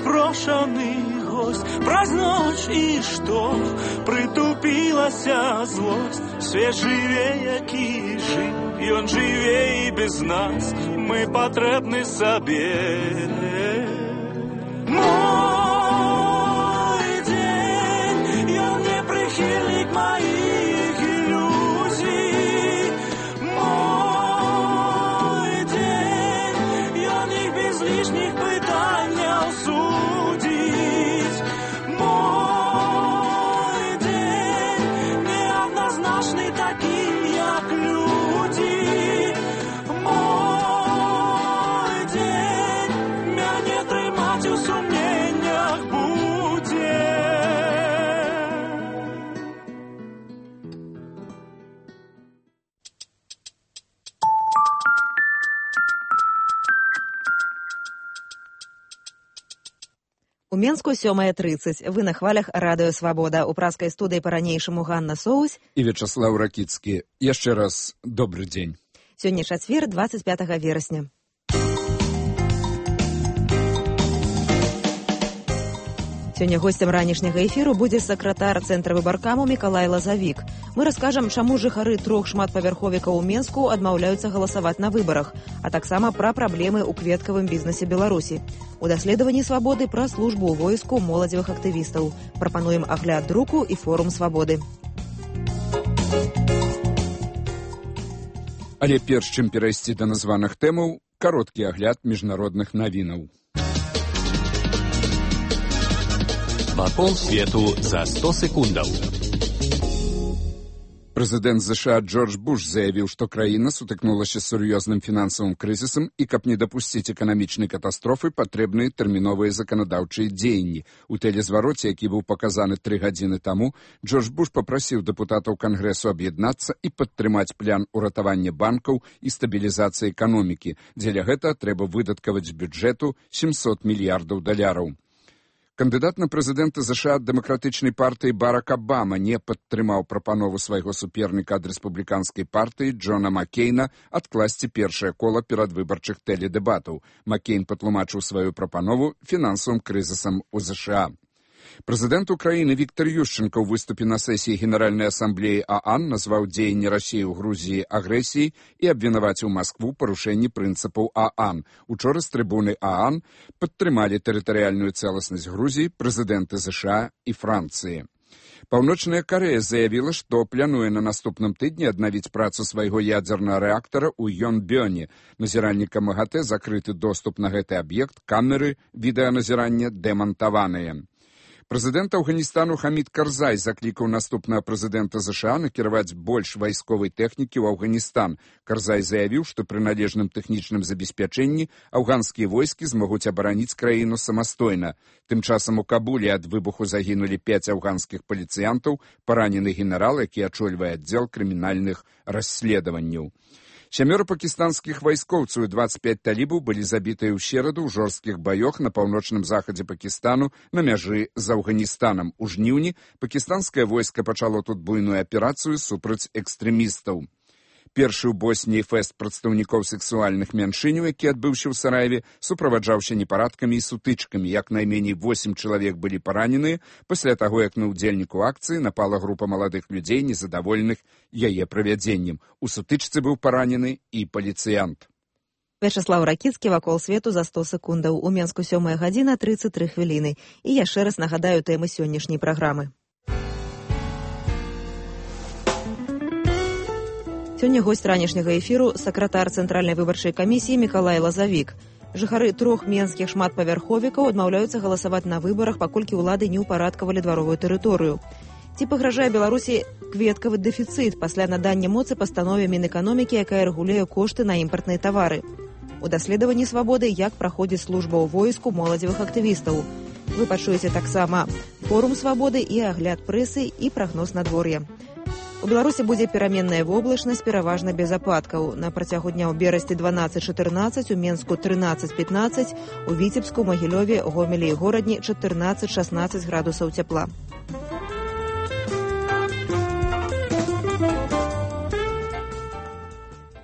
запрошаны гость. Праз ноч і што прытупілася злосць. Свет жыве, які жыў, ён жыве і без нас. Мы патрэбны сабе. Мой дзень, ён не прыхільнік маіх ілюзій. Мой дзень, ён іх без лішніх пытанняў судзіць. Мой дзень, неадназначны такі, як людзі. Мой дзень, мяне трымаць у сумненнях будзе. У Менску 7:30. Вы на хвалях Радыё Свабода. У праскай студыі па-ранейшаму Ганна Соусь і Вячаслаў Ракіцкі. Яшчэ раз добры дзень. Сёння чацвер, 25 верасня. Сёння госцем ранішняга эфіру будзе сакратар цэнтра выбаркаму Мікалай Лазавік. Мы раскажам, чаму жыхары 3 шматпавярховікаў у Менску адмаўляюцца галасаваць на выбарах, а таксама пра праблемы ў кветкавым бізнесе Беларусі. У даследаванні свабоды пра службу ў войску моладзевых актывістаў. Прапануем агляд друку і форум свабоды. Але перш чым перайсці да названых тэмаў, кароткі агляд міжнародных навінаў. Вакол свету за 100 секундаў. Прэзідэнт США Джордж Буш заявіў, што краіна сутыкнулася з сур'ёзным фінансавым крызісам і, каб не дапусціць эканамічнай катастрофы, патрэбныя тэрміновыя заканадаўчыя дзеянні. У тэлезвароце, які быў паказаны 3 гадзіны таму, Джордж Буш папрасіў дэпутатаў Кангрэсу аб'яднацца і падтрымаць план уратавання банкаў і стабілізацыі эканомікі. Дзеля гэта трэба выдаткаваць з бюджэту $700 мільярдаў. Кандыдат на прэзідэнта США ад дэмакратычнай партыі Барак Абама не падтрымаў прапанову свайго суперніка ад рэспубліканскай партыі Джона Маккейна адкласці першае кола перадвыбарчых тэледэбатаў. Маккейн патлумачыў сваю прапанову фінансавым крызісам у США. Прэзідэнт Украіны Віктор Ющенко ў выступе на сесіі Генеральнай асамблеі ААН назваў дзеянні Расіі ў Грузіі агрэсіяй і абвінаваціў Маскву парушэнні прынцыпаў ААН. Учора з трыбуны ААН падтрымалі тэрытарыяльную цэласнасць Грузіі прэзідэнты США і Францыі. Паўночная Карэя заявіла, што плануе на наступным тыдні аднавіць працу свайго ядзернага рэактара ў Йонбёне. Назіральнікам МАГАТЭ закрыты доступ на гэты аб'ект, камеры відэаназірання дэмантаваныя. Прэзідэнт Афганістану Хамід Карзай заклікаў наступнага прэзідэнта США накіраваць больш вайсковай тэхнікі ў Афганістан. Карзай заявіў, што пры належным тэхнічным забеспячэнні афганскія войскі змогуць абараніць краіну самастойна. Тым часам у Кабуле ад выбуху загінулі 5 афганскіх паліцыянтаў, паранены генерал, які ачольвае аддзел крымінальных расследаванняў. 7 пакістанскіх вайскоўцаў і 25 талібаў былі забітыя ў сераду ў жорсткіх баёх на паўночным захадзе Пакістану на мяжы з Афганістанам. У жніўні пакістанскае войска пачало тут буйную аперацыю супраць экстрэмістаў. Першы ў Босніі фэст прадстаўнікоў сексуальных мяншыняў, які адбыўся ў Сараеве, суправаджаўся непарадкамі і сутычкамі. Як найменей 8 чалавек былі параненыя пасля таго, як на ўдзельніку акцыі напала група маладых людзей, незадаволеных яе правядзеннем. У сутычцы быў паранены і паліцыянт. Вячаслаў Ракіцкі, вакол свету за 100 секундаў. У Менску 7:33. І яшчэ раз нагадаю тэмы сённяшняй праграмы. Сёння госць ранішняга эфіру сакратар цэнтральнай выбарчай камісіі Мікалай Лазавік. Жыхары 3 менскіх шматпавярховікаў адмаўляюцца галасаваць на выбарах, паколькі ўлады не ўпарадкавалі дваровую тэрыторыю. Ці пагражае Беларусі кветкавы дэфіцыт пасля надання моцы пастанове Мінэканомікі, якая рэгулюе кошты на імпартныя тавары. У даследаванні свабоды, як праходзіць служба ў войску моладзевых актывістаў. Вы пачуеце таксама форум свабоды і агляд прэсы і прагноз надвор'я. У Беларусі будзе пераменная воблачнасць, пераважна без ападкаў. На працягу дня ў Берасці 12-14, у Менску 13-15, у Віцебску, Магілёве, Гомелі і Горадні 14-16 градусаў цяпла.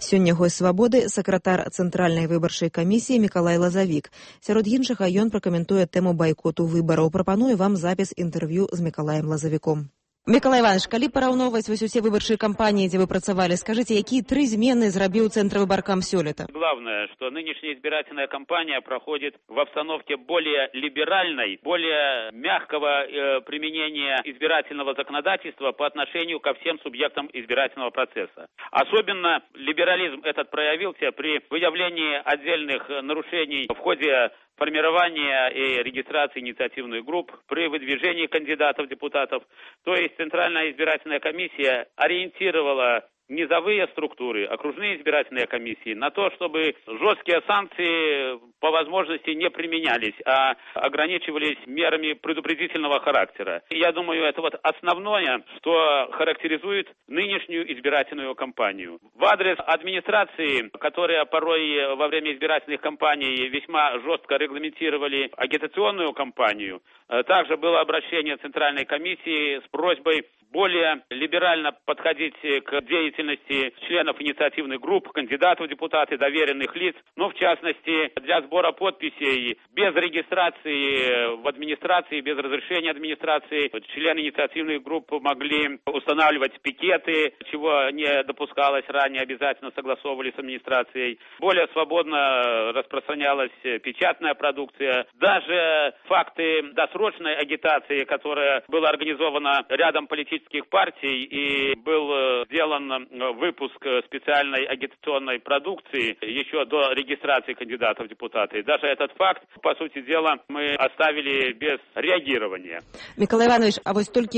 Сёння гость «Свабоды» сакратар Цэнтральнай выбарчай камісіі Мікалай Лазавік. Сярод іншага ён пракаментуе тэму байкоту выбараў. Прапаную вам запіс інтэрв'ю з Мікалаем Лазавіком. Миколай Иванович, калі параўноўваць вось усе выбарчыя кампаніі, дзе вы працавалі, скажите, якія 3 змены зрабіў Цэнтравыбаркам сёлета? Главное, что нынешняя избирательная кампания проходит в обстановке более либеральной, более мягкого применения избирательного законодательства по отношению ко всем субъектам избирательного процесса. Особенно либерализм этот проявился при выявлении отдельных нарушений в ходе формирования и регистрации инициативных групп, при выдвижении кандидатов в депутатов. То есть Центральная избирательная комиссия ориентировала низовые структуры, окружные избирательные комиссии на то, чтобы жесткие санкции по возможности не применялись, а ограничивались мерами предупредительного характера. И я думаю, это вот основное, что характеризует нынешнюю избирательную кампанию. В адрес администрации, которая порой во время избирательных кампаний весьма жестко регламентировали агитационную кампанию, также было обращение Центральной комиссии с просьбой более либерально подходить к деятельности членов инициативных групп, кандидатов в депутаты, доверенных лиц, в частности, для сбора подписей без регистрации в администрации, без разрешения администрации, члены инициативных групп могли устанавливать пикеты, чего не допускалось ранее, обязательно согласовывали с администрацией. Более свободно распространялась печатная продукция. Даже факты досрочной агитации, которая была организована рядом политических партий и был сделан выпуск специальной агитационной продукции еще до регистрации кандидатов в депутаты. Даже этот факт, по сути дела, мы оставили без реагирования. Миколай Иванович, а вот только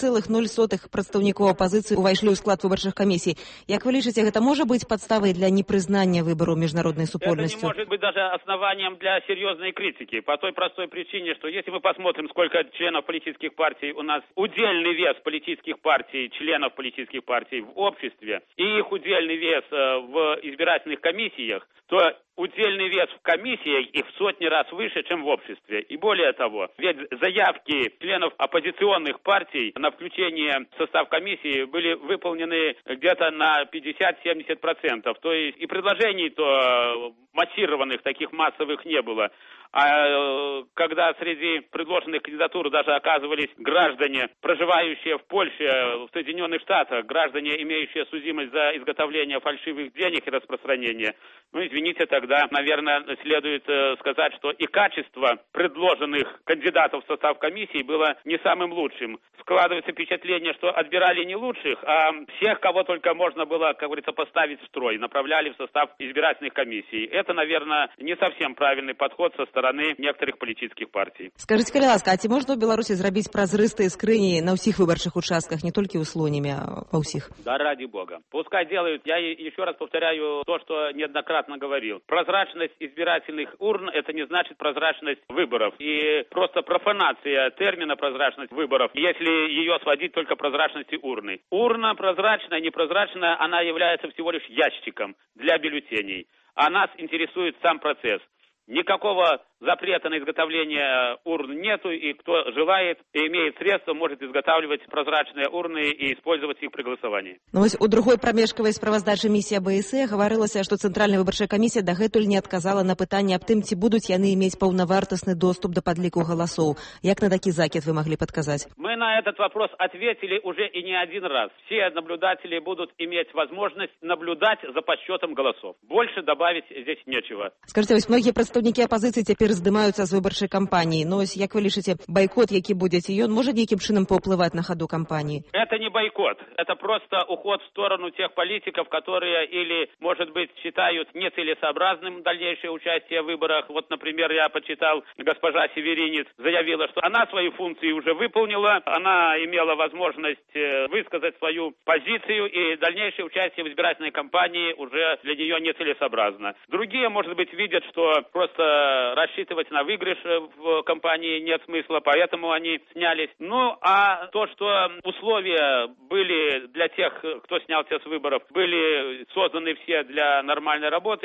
0,0 представников оппозиции увайшли в склад выборчих комиссий. Як вы лічыце, это может быть подставой для непризнания выборов международной супольностью? Это не может быть даже основанием для серьезной критики. По той простой причине, что если мы посмотрим, сколько членов политических партий у нас, удельный вес политических партий, членов политических партий в обществе и их удельный вес в избирательных комиссиях, то удельный вес в комиссиях их в сотни раз выше, чем в обществе. И более того, ведь заявки членов оппозиционных партий на включение в состав комиссии были выполнены где-то на 50-70%. То есть и предложений-то массированных, таких массовых не было. А когда среди предложенных кандидатур даже оказывались граждане, проживающие в Польше, в Соединенных Штатах, граждане, имеющие судимость за изготовление фальшивых денег и распространение, извините, тогда, наверное, следует сказать, что и качество предложенных кандидатов в состав комиссии было не самым лучшим. Складывается впечатление, что отбирали не лучших, а всех, кого только можно было, как говорится, поставить в строй, направляли в состав избирательных комиссий. Это, наверное, не совсем правильный подход со стороны некоторых политических партий. Скажите, калі ласка, а ці можна в Беларуси зрабіць празрыстыя скрыні на ўсіх выбарчых участках, не только у Слонями, а по всех? Да ради бога. Пускай делают. Я еще раз повторяю то, что неоднократно говорил. Прозрачность избирательных урн – это не значит прозрачность выборов. И просто профанация термина прозрачность выборов, если ее сводить только к прозрачности урны. Урна прозрачная, непрозрачная, она является всего лишь ящиком для бюллетеней. А нас интересует сам процесс. Никакого запрета на изготовление урн нету, и кто желает и имеет средства, может изготавливать прозрачные урны и использовать их при голосовании. Ну, у другой промежкавай справаздачы миссии АБС гаварылася, што Цэнтральная выбарчая камісія дагэтуль не адказала на пытанне аб тым, ці будуць яны мець паўнавартасны доступ да падліку галасоў. Як на такі закид вы могли подказать? Мы на этот вопрос ответили уже и не один раз. Все наблюдатели будут иметь возможность наблюдать за подсчетом голосов. Больше добавить здесь нечего. Скажите, вось многие представники оппозиции теперь здымаюцца з выбарчай кампаніі. Но як вы лічыце, бойкот, які будзе, ён можа нейкім чынам паўплываць на ходу кампании? Это не бойкот. Это просто уход в сторону тех политиков, которые или, может быть, считают нецелесообразным дальнейшее участие в выборах. Вот, например, я почитал, госпожа Северинец заявила, что она свои функции уже выполнила, она имела возможность высказать свою позицию, и дальнейшее участие в избирательной кампании уже для нее нецелесообразно. Другие, может быть, видят, что просто рассчитывать на выигрыш в кампании нет смысла, поэтому они снялись. Ну, а то, что условия были для тех, кто снялся с выборов, были созданы все для нормальной работы,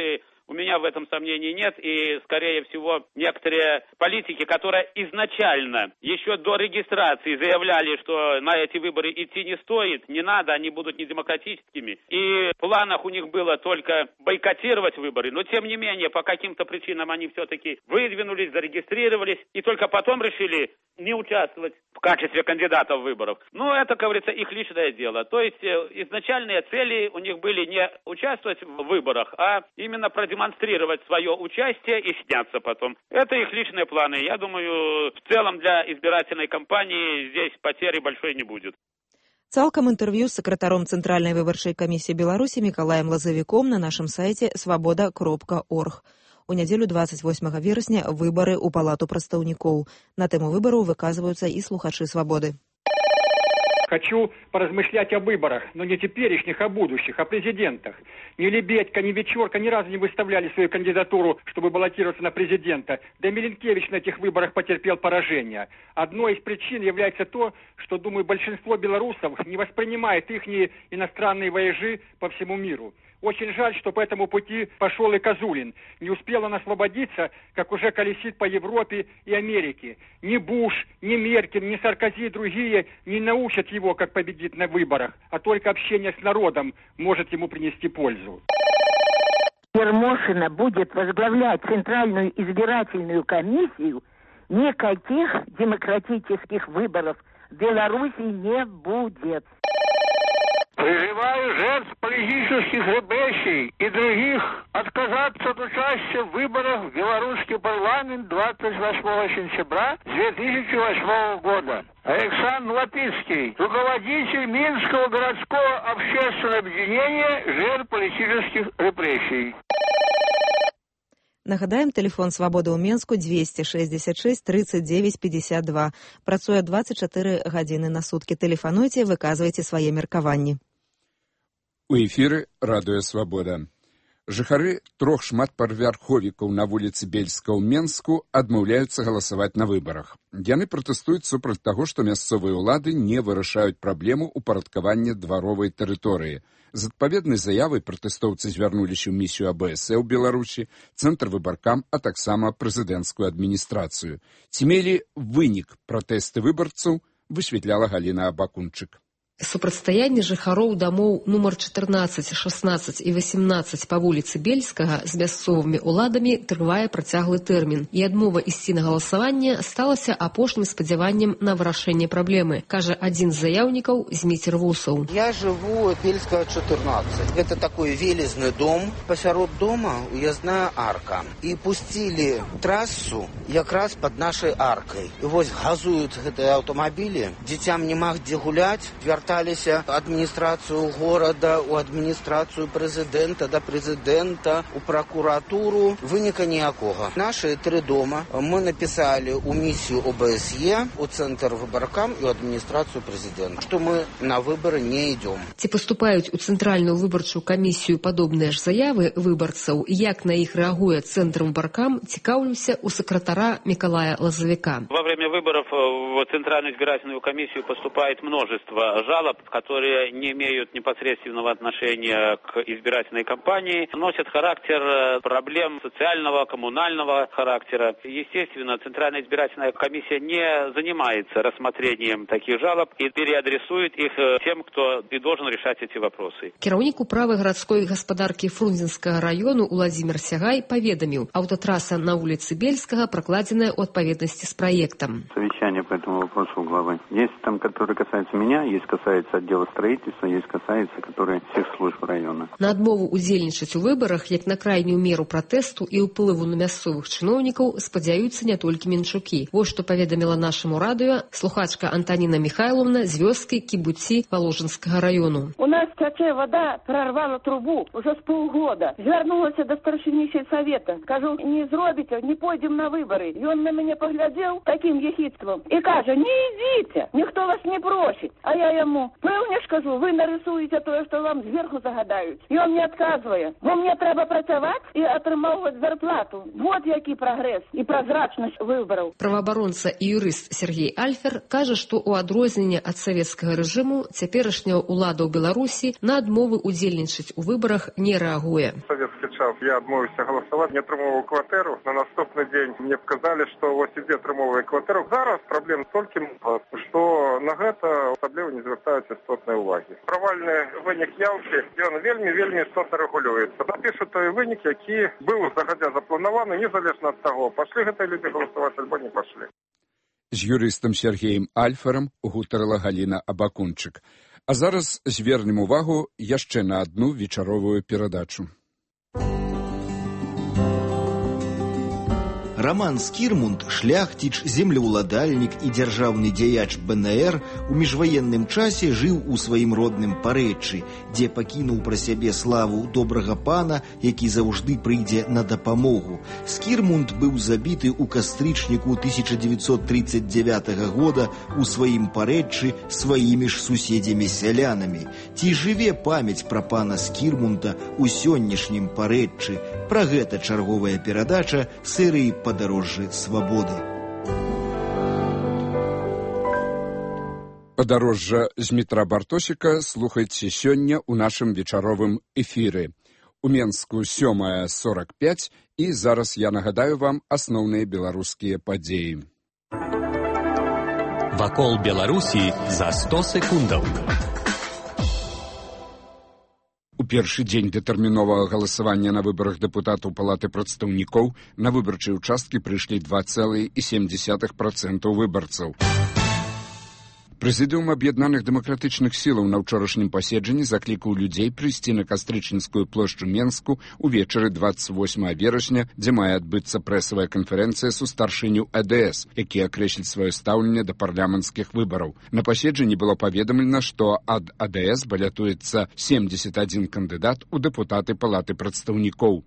у меня в этом сомнений нет. И, скорее всего, некоторые политики, которые изначально, еще до регистрации, заявляли, что на эти выборы идти не стоит, не надо, они будут недемократическими. И в планах у них было только бойкотировать выборы. Но, тем не менее, по каким-то причинам они все-таки выдвинулись, зарегистрировались. И только потом решили не участвовать в качестве кандидатов в выборах. Ну, это, как говорится, их личное дело. То есть изначальные цели у них были не участвовать в выборах, а именно продемонстрировать свое участие и сняться потом. Это их личные планы. Я думаю, в целом для избирательной кампании здесь потери большой не будет. Цалкам інтэрв'ю з сакратаром Цэнтральнай выбарчай камісіі Беларусі Мікалаем Лазавіком на нашым сайце свабода.орг. У нядзелю 28 верасня выбары ў палату прадстаўнікоў. На тэму выбараў выказваюцца і слухачы «Свабоды». Хочу поразмышлять о выборах, но не теперешних, а будущих, о президентах. Ни Лебедька, ни Вечерка ни разу не выставляли свою кандидатуру, чтобы баллотироваться на президента. Да и Миленкевич на этих выборах потерпел поражение. Одной из причин является то, что, думаю, большинство белорусов не воспринимает их иностранные вояжи по всему миру. Очень жаль, что по этому пути пошел и Козулин. Не успел он освободиться, как уже колесит по Европе и Америке. Ни Буш, ни Меркель, ни Саркози и другие не научат его, как победить на выборах, а только общение с народом может ему принести пользу. Ермошина будет возглавлять Центральную избирательную комиссию, никаких демократических выборов в Беларуси не будет. Призываю жертв политических репрессий и других отказаться от участия в выборах в белорусский парламент 28 сентября 2008 года. Александр Лапицкий, руководитель Минского городского общественного объединения жертв политических репрессий. Нагадаем, телефон «Свабоды» ў Менску 266 39 52. Працуе 24 гадзіны на суткі. Тэлефануйце, выказвайце свае меркаванні. У эфіры радыё «Свабода». Жыхары 3 шматпавярховікаў на вуліцы Бельска ў Менску адмаўляюцца галасаваць на выбарах. Яны пратэстуюць супраць таго, што мясцовыя ўлады не вырашаюць праблему ўпарадкавання дваровай тэрыторыі. З адпаведнай заявай пратэстоўцы звярнуліся ў місію АБС ў Беларусі, цэнтр выбаркам, а таксама прэзідэнцкую адміністрацыю. Ці мелі вынік пратэсты выбарцаў, высветляла Галіна Абакунчык. Супрацьстаянне жыхароў дамоў нумар 14, 16 і 18 па вуліцы Бельскага з мясцовымі ўладамі трывае працяглы тэрмін, і адмова ісці на галасаванне сталася апошнім спадзяваннем на вырашэнне праблемы, кажа адзін з заяўнікаў Зміцер Вусаў. Я живу в Бельского 14. Это такой велизный дом. Посярод дома уездная арка. И пустили трассу якраз под нашей аркой. И вот газуют гэтыя аўтамабілі. Дзіцям нема где гулять. Вяртались в администрацию города, у администрацию президента, до президента, у прокуратуру. Выника никакого. Наши 3 дома мы написали у миссию ОБСЕ, у центр выборкам и у администрацию президента, что мы на выборы не идем. Ці паступаюць у цэнтральную выбарчую камісію падобныя ж заявы выбарцаў, як на іх рэагуе цэнтр выбаркам, цікаўлюся у сакратара Мікалая Лазавіка. Во время выборов в Центральную избирательную комиссию поступает множество жалоб, которые не имеют непосредственного отношения к избирательной кампании, носят характер проблем социального, коммунального характера. Естественно, Центральная избирательная комиссия не занимается рассмотрением таких жалоб и переадресует их тем, кто и должен решать эти вопросы. Кіраўнік управы гарадской гаспадаркі Фрунзенскага району Уладзімір Сягай паведаміў, аўтатраса на улице Бельскага прокладзеная ў адпаведнасці с проектом. Совещание по этому вопросу у главы. Есть там, которые касаются меня, есть касается отдела строительства, есть касается, которые всех служб района. На адмову удзельнічаць у выбарах, як на крайнюю меру пратэсту і ўплыву на мясцовых чыноўнікаў спадзяюцца не толькі менчукі. Вось што паведаміла нашаму радыё слухачка Антоніна Михайловна з вёскі Кібуці Воложенскага району. У нас тече вода, прорвала трубу уже с полгода. Звернулася до старшини сельсовета. Кажу, не зробите, не пойдем на выборы. И он на меня поглядел таким ехидством и каже, не идите, никто вас не просит. А я ему, певне ж кажу, ви нарисуєте те, що вам зверху загадають. І він не відказує. Бо мені треба працювати і отримувати зарплату. Вот який прогрес і прозрачність виборів. Праваабаронца і юрыст Сергей Альфер кажа, што ў адрозненне ад савецкага рэжыму цяперашняя ўлада ў Беларусі на адмовы удзельнічаць у выбарах не рэагуе. Советский час я адмовіўся галасаваць, не атрымоўваў кватэру. На наступны дзень мне сказалі, што вось ідзе атрымоўвае кватэру. Зараз праблем толькі много, што на гэта асабліва не звяртаюць істотнай увагі. Правальны вынік яўкі, ён вельмі істотна рэгулюецца. Напішуць той вынік, які быў загадзя запланаваны, незалежна ад таго, пашлі гэтыя людзі галасаваць альбо не пашлі. З юрыстам Сергеем Альфарам гутарыла Галіна Абакунчык. А зараз звернем увагу яшчэ на адну вечаровую перадачу. Роман Скірмунд, шляхціч, землеўладальнік і дзяржаўны дзяяч БНР, у міжваенным часе жыў у сваім родным Парэччы, дзе пакінуў пра сябе славу добрага пана, які заўжды прыйдзе на дапамогу. Скірмунд быў забіты ў кастрычніку 1939 года у сваім Парэччы сваімі ж суседзямі-сялянамі. Ці жыве памяць пра пана Скірмунда ў сённяшнім Парэччы? Пра гэта чарговая перадача серыі «Падарожжы свабоды». Падарожжа з Дмітра Бартосіка слухайце сёння ў нашым вечаровым эфіры. У Менску 7:45 і зараз я нагадаю вам асноўныя беларускія падзеі. Вакол Беларусі за 100 секундаў. У першы дзень дэтэрміновага галасавання на выбарах дэпутатаў Палаты прадстаўнікоў на выбарчыя ўчасткі прыйшлі 2,7% выбарцаў. Прэзідыум Аб'яднаных дэмакратычных сілаў на ўчорашнім паседжанні заклікаў людзей прыйсці на Кастрычніцкую плошчу Менску увечары 28 верасня, дзе мае адбыцца прэсавая канферэнцыя са старшыню АДС, які акрэсліць сваё стаўленне да парламенцкіх выбараў. На паседжанні было паведамлена, што ад АДС балятуецца 71 кандыдат у дэпутаты Палаты прадстаўнікоў.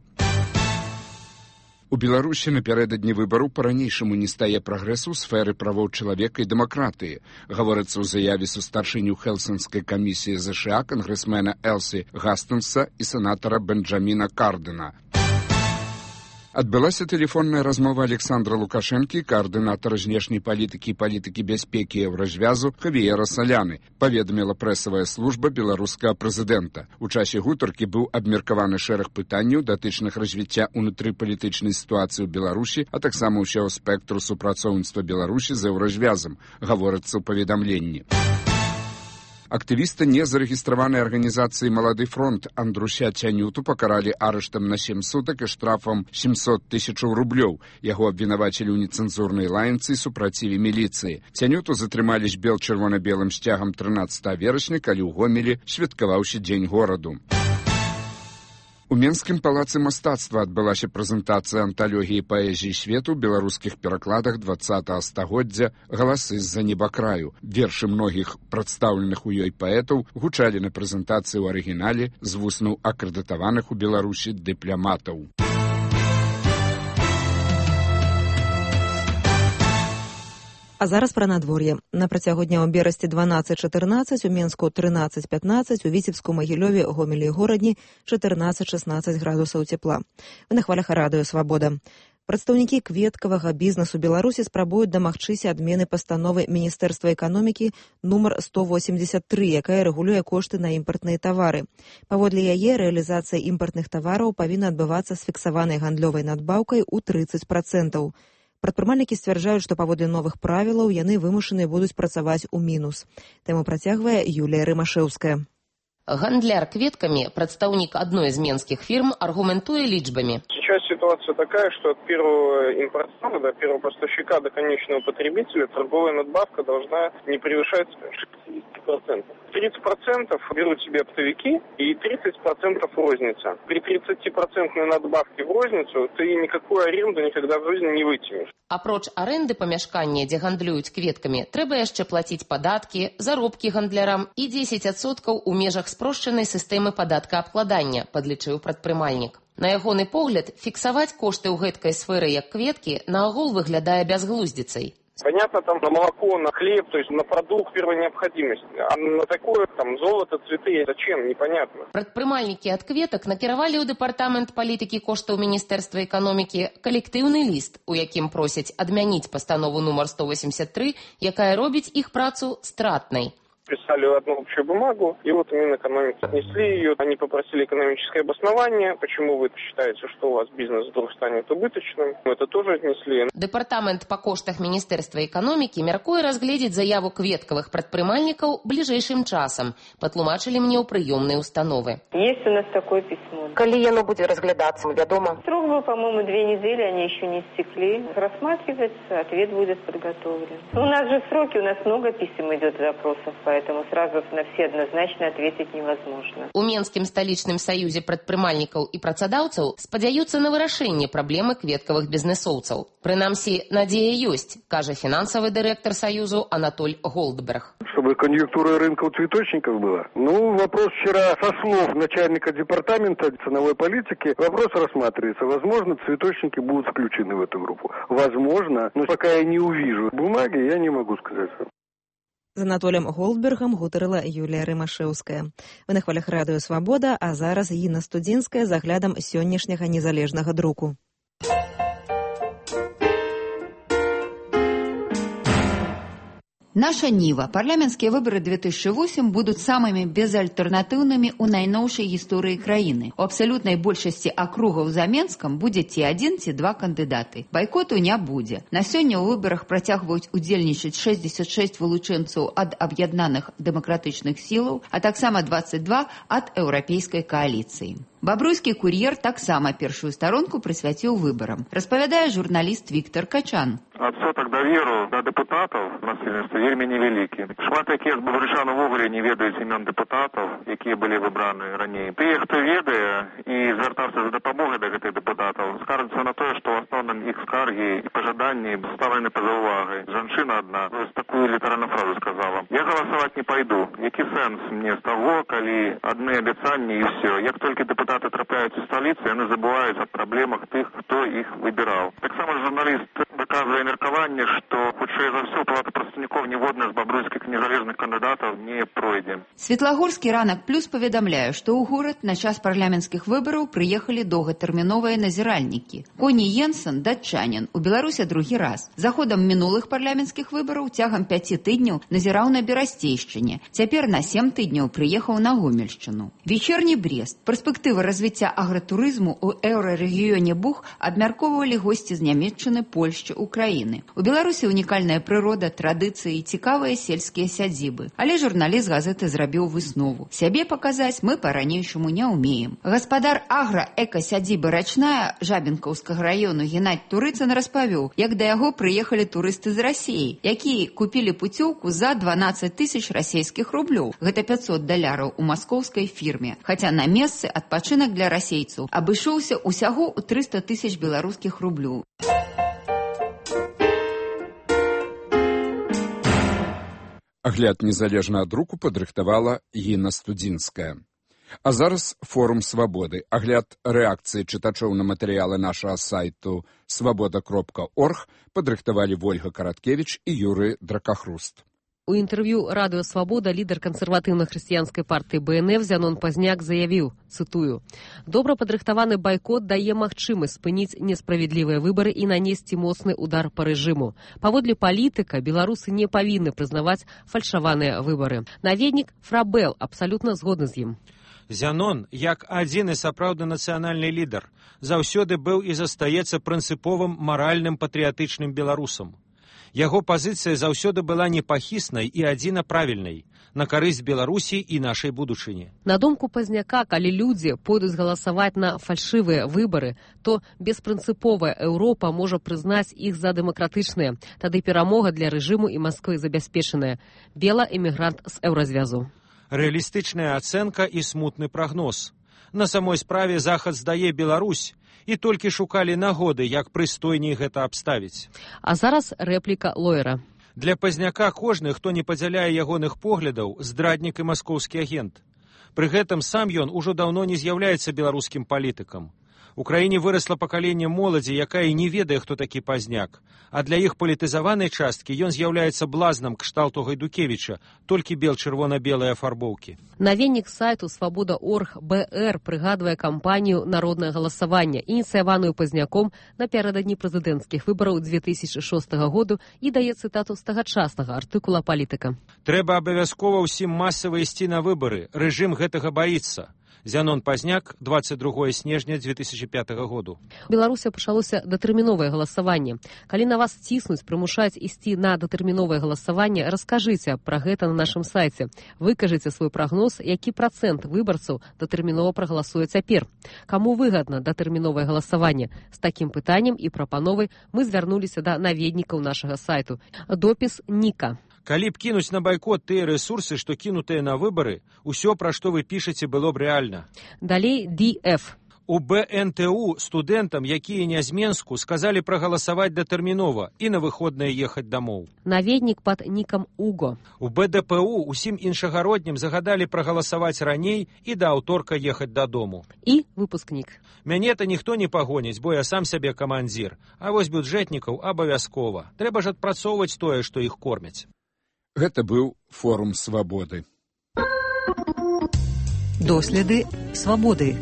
У Беларусі напярэдадні выбараў па-ранейшаму не стае прагрэсу ў сферы правоў чалавека і дэмакратыі. Гаворыцца ў заяве са старшыню Хелсінскай камісіі ЗША кангрэсмена Элсі Гастынса і сенатара Бенджаміна Кардена. Адбылася тэлефонная размова Александра Лукашэнкі, каардынатара знешняй палітыкі і палітыкі бяспекі Еўразвязу Хавіера Саляны, паведаміла прэсавая служба беларускага прэзідэнта. У часе гутаркі быў абмеркаваны шэраг пытанняў, датычных развіцця ўнутрыпалітычнай сітуацыі ў Беларусі, а таксама ўсяго спектру супрацоўніцтва Беларусі з Еўразвязам, гаворыцца ў паведамленні. Актывіста незарэгістраванай арганізацыі «Малады фронт» Андруся Цянюту пакаралі арыштам на 7 сутак і штрафам 700 000 рублёў. Яго абвінавацілі ў нецэнзурнай лаянцы і супраціве міліцыі. Цянюту затрымалі з бел-чырвона-белым сцягам 13 верасня, калі ў Гомелі святкаваўся дзень гораду. У Менскім палацы мастацтва адбылася прэзентацыя анталогіі паэзіі свету ў беларускіх перакладах 20-го стагоддзя «Галасы з-за небакраю». Вершы многіх прадстаўленых у ёй паэтаў гучалі на прэзентацыі ў арыгінале з вуснаў акрэдытаваных у Беларусі дыпламатаў. А зараз пра надвор'е. На працягу дня ў Берасці 12-14, у Менску 13-15, у Віцебску, Магілёве, Гомелі і горадні 14-16 градусаў цепла. Вы на хвалях радыё «Свабода». Прадстаўнікі кветкавага бізнесу Беларусі спрабуюць дамагчыся адмены пастановы Міністэрства эканомікі нумар 183, якая рэгулюе кошты на імпартныя тавары. Паводле яе, рэалізацыя імпартных тавараў павінна адбывацца з фіксаванай гандлёвай надбаўкай у 30%. Прадпрымальнікі сцвярджаюць, што паводле новых правілаў яны вымушаныя будуць працаваць у мінус. Тэму працягвае Юлія Рымашэўская. Гандляр кветками, представник одной из менских фирм, аргументуя личбами. Сейчас ситуация такая, что от первого импортера до первого поставщика до конечного потребителя торговая надбавка должна не превышать 60%. 30% берут себе оптовики и 30% розница. При 30% надбавке в розницу ты никакую аренду никогда в жизни не вытянешь. Апроч аренды памяшкання, дзе гандлююць кветкамі, трэба яшчэ плаціць падаткі, заробкі гандлярам і 10% у межах спрошчанай сістэмы падаткаабкладання, падлічыў прадпрымальнік. На ягоны погляд, фіксаваць кошты ў гэткай сферы як кветкі наогул выглядае бязглуздзіцай. Понятно, там на молоко, на хлеб, то есть на продукт первой необходимости. А на такое, там, золото, цветы, зачем, непонятно. Прадпрымальнікі ад кветак накіравалі ў дэпартамент палітыкі коштаў Міністэрства эканомікі калектыўны ліст, у якім просяць адмяніць пастанову нумар 183, якая робіць іх працу стратнай. Писали одну общую бумагу, и вот Минэкономики отнесли ее. Они попросили экономическое обоснование, почему вы считаете, что у вас бизнес вдруг станет убыточным. Это тоже отнесли. Дэпартамент па коштах Міністэрства эканомікі мяркуе разгледзець заяву кветкавых прадпрымальнікаў бліжэйшым часам, патлумачылі мне ў прыёмнай установы. Есть у нас такое письмо. Коли оно будет разглядацца, вядома? Срок был, по-моему, 2 недели, они еще не истекли. Рассматривается, ответ будет подготовлен. У нас же сроки, у нас много писем идет, запросов, поэтому сразу на все однозначно ответить невозможно. У Менскім сталічным саюзе прадпрымальнікаў і працадаўцаў спадзяюцца на вырашэнне праблемы кветкавых бізнесоўцаў. Прынамсі, надзея ёсць, кажа фінансавы дырэктар саюзу Анатоль Голдберг. Чтобы конъюнктура рынка у цветочников была? Ну, вопрос вчера со слов начальника департамента ценовой политики, вопрос рассматривается. Возможно, цветочники будут включены в эту группу. Возможно, но пока я не увижу бумаги, я не могу сказать. З Анатолем Голдбергам гутарыла Юлія Рымашэўская. Вы на хвалях радыё «Свабода», а зараз Інна Студзінская з аглядам сённяшняга незалежнага друку. Наша Нива. Парламентские выборы 2008 будут самыми безальтернативными у найноўшай гісторыі краіны. У абсалютнай большасці акругаў за Менскам будзе ці адзін, ці два кандыдаты. Байкоту не будзе. На сёння ў выбарах працягваюць удзельнічаць 66 вылучэнцаў ад аб'яднаных дэмакратычных сілаў, а таксама 22 ад еўрапейскай кааліцыі. Бабруйскі кур'ер таксама першую старонку прысвяціў выбарам. Распавядае журналіст Віктор Качан. Адсотак даверу да дэпутатаў насельніцтва вельмі невялікі. Шмат якіх з бабрычан увогуле не ведаюць імён дэпутатаў, якія былі выбраны раней. Тыя, хто ведае і звяртаўся за дапамогай да гэтых дэпутатаў, скаржацца на тое, што ў асноўным іх скаргі і пажаданні ставлены па-за ўвагай. Жанчына адна вось такую літаральную фразу сказала: "Я галасаваць не пайду. Які сэнс мне з таго, калі адны абяцанні і ўсё. Як толькі дэпутаты трапляюць у сталіцы, яны забываюць аб праблемах тых, хто іх выбіраў". Таксама журналіст выказвае меркаванне, што хутчэй за ўсё палата прадстаўнікоў ніводна з бабруйскіх незалежных кандыдатаў не пройдзе. Светлагорскі ранак плюс паведамляе, што ў горад на час парламенцкіх выбараў прыехалі доўгатэрміновыя назіральнікі. Коні Йенсен, датчанін, у Беларусі другі раз. За ходам мінулых парламенцкіх выбараў цягам 5 тыдняў назіраў на Берасцейшчыне. Цяпер на 7 тыдняў прыехаў на Гомельшчыну. Вечерні Брест. Перспектывы развіцця агратурызму ў еўрарэгіёне Буг абмяркоўвалі госці з Нямецчыны, Польшчы, Украіны. У Беларусі унікальная прырода, традыцыі і цікавыя сельскія сядзібы. Але журналіст газеты зрабіў выснову. Сябе паказаць мы па-ранейшаму не ўмеем. Гаспадар агра-эка-сядзібы Рачная Жабінкаўскага раёну Геннадзь Турыцын распавёў, як да яго прыехалі турысты з Расіі, якія купілі пуцёўку за 12 000 расійскіх рублёў. Гэта $500 у маскоўскай фірме. Хаця на месцы адпачынак для расейцаў абышоўся ўсяго ў 300 000 беларускіх рублёў. Агляд незалежнага друку падрыхтавала Інна Студзінская. А зараз форум «Свабоды». Агляд рэакцыі чытачоў на матэрыялы нашага сайту свабода.орг падрыхтавалі Вольга Караткевіч і Юрый Дракахруст. У інтэрв'ю «Радыё Свабода» лідар кансерватыўна-хрысціянскай партыі БНФ Зянон Пазняк заявіў, цытую: «Добра падрыхтаваны байкот дае магчымасць спыніць несправядлівыя выбары і нанесці моцны удар па рэжыму. Паводле палітыка, беларусы не павінны прызнаваць фальшаваныя выбары». Наведнік Фрабел абсалютна згодны з ім. Зянон, як адзіны сапраўдны нацыянальны лідар, заўсёды быў і застаецца прынцыповым маральным патрыятычным беларусам. Яго пазіцыя заўсёды была непахіснай і адзіна правільнай, на карысць Беларусі і нашай будучыні. На думку Пазняка, калі людзі пойдуць галасаваць на фальшывыя выбары, то беспрынцыповая Еўропа можа прызнаць іх за дэмакратычныя. Тады перамога для рэжыму і Масквы забяспечаная. Бела эмігрант з еўразвязу. Рэалістычная ацэнка і смутны прагноз. На самой справе Захад здае Беларусь, і толькі шукалі нагоды, як прыстойней гэта абставіць. А зараз рэпліка Лойера. Для Пазняка кожны, хто не падзяляе ягоных поглядаў, здраднік і маскоўскі агент. Пры гэтым сам ён ужо даўно не з'яўляецца беларускім палітыкам. У краіне вырасла пакаленне моладзі, якая не ведае, хто такі Пазняк. А для іх палітызаванай часткі ён з'яўляецца блазнам кшталту Гайдукевіча, толькі бел-чырвона-белыя афарбоўкі. Наведнік сайту «Свабода.орг» БР прыгадвае кампанію «Народнае галасаванне», ініцыяваную Пазняком напярэдадні прэзідэнцкіх выбараў 2006 году і дае цытату з тагачаснага артыкула «Палітыка». Трэба абавязкова ўсім масава ісці на выбары. Рэжым гэтага баіцца. Зянон Пазняк, 22 снежня 2005 году. У Беларусі пачалося датэрміновае галасаванне. Калі на вас ціснуць, прымушаць ісці на датэрміновае галасаванне, раскажыце пра гэта на нашым сайце. Выкажыце свой прагноз, які працэнт выбарцаў датэрмінова прагаласуе цяпер. Каму выгадна датэрміновае галасаванне? З такім пытаннем і прапановай мы звярнуліся да наведнікаў нашага сайту. Допіс Ніка. Калі б кінуць на байкот тыя рэсурсы, што кінутыя на выбары, усё, пра што вы пішаце, было б рэальна. Далей ДФ. У БНТУ студэнтам, якія не з Менску, сказалі прагаласаваць датэрмінова і на выходныя ехаць дамоў. Наведнік пад нікам Уго. У БДПУ усім іншагароднім загадалі прагаласаваць раней і да аўторка ехаць дадому. І выпускнік. Мяне-то ніхто не пагоніць, бо я сам сябе камандзір. А вось бюджэтнікаў абавязкова. Трэба ж адпрацоўваць тое, што іх кормяць. Гэта быў форум свабоды. Доследы свабоды.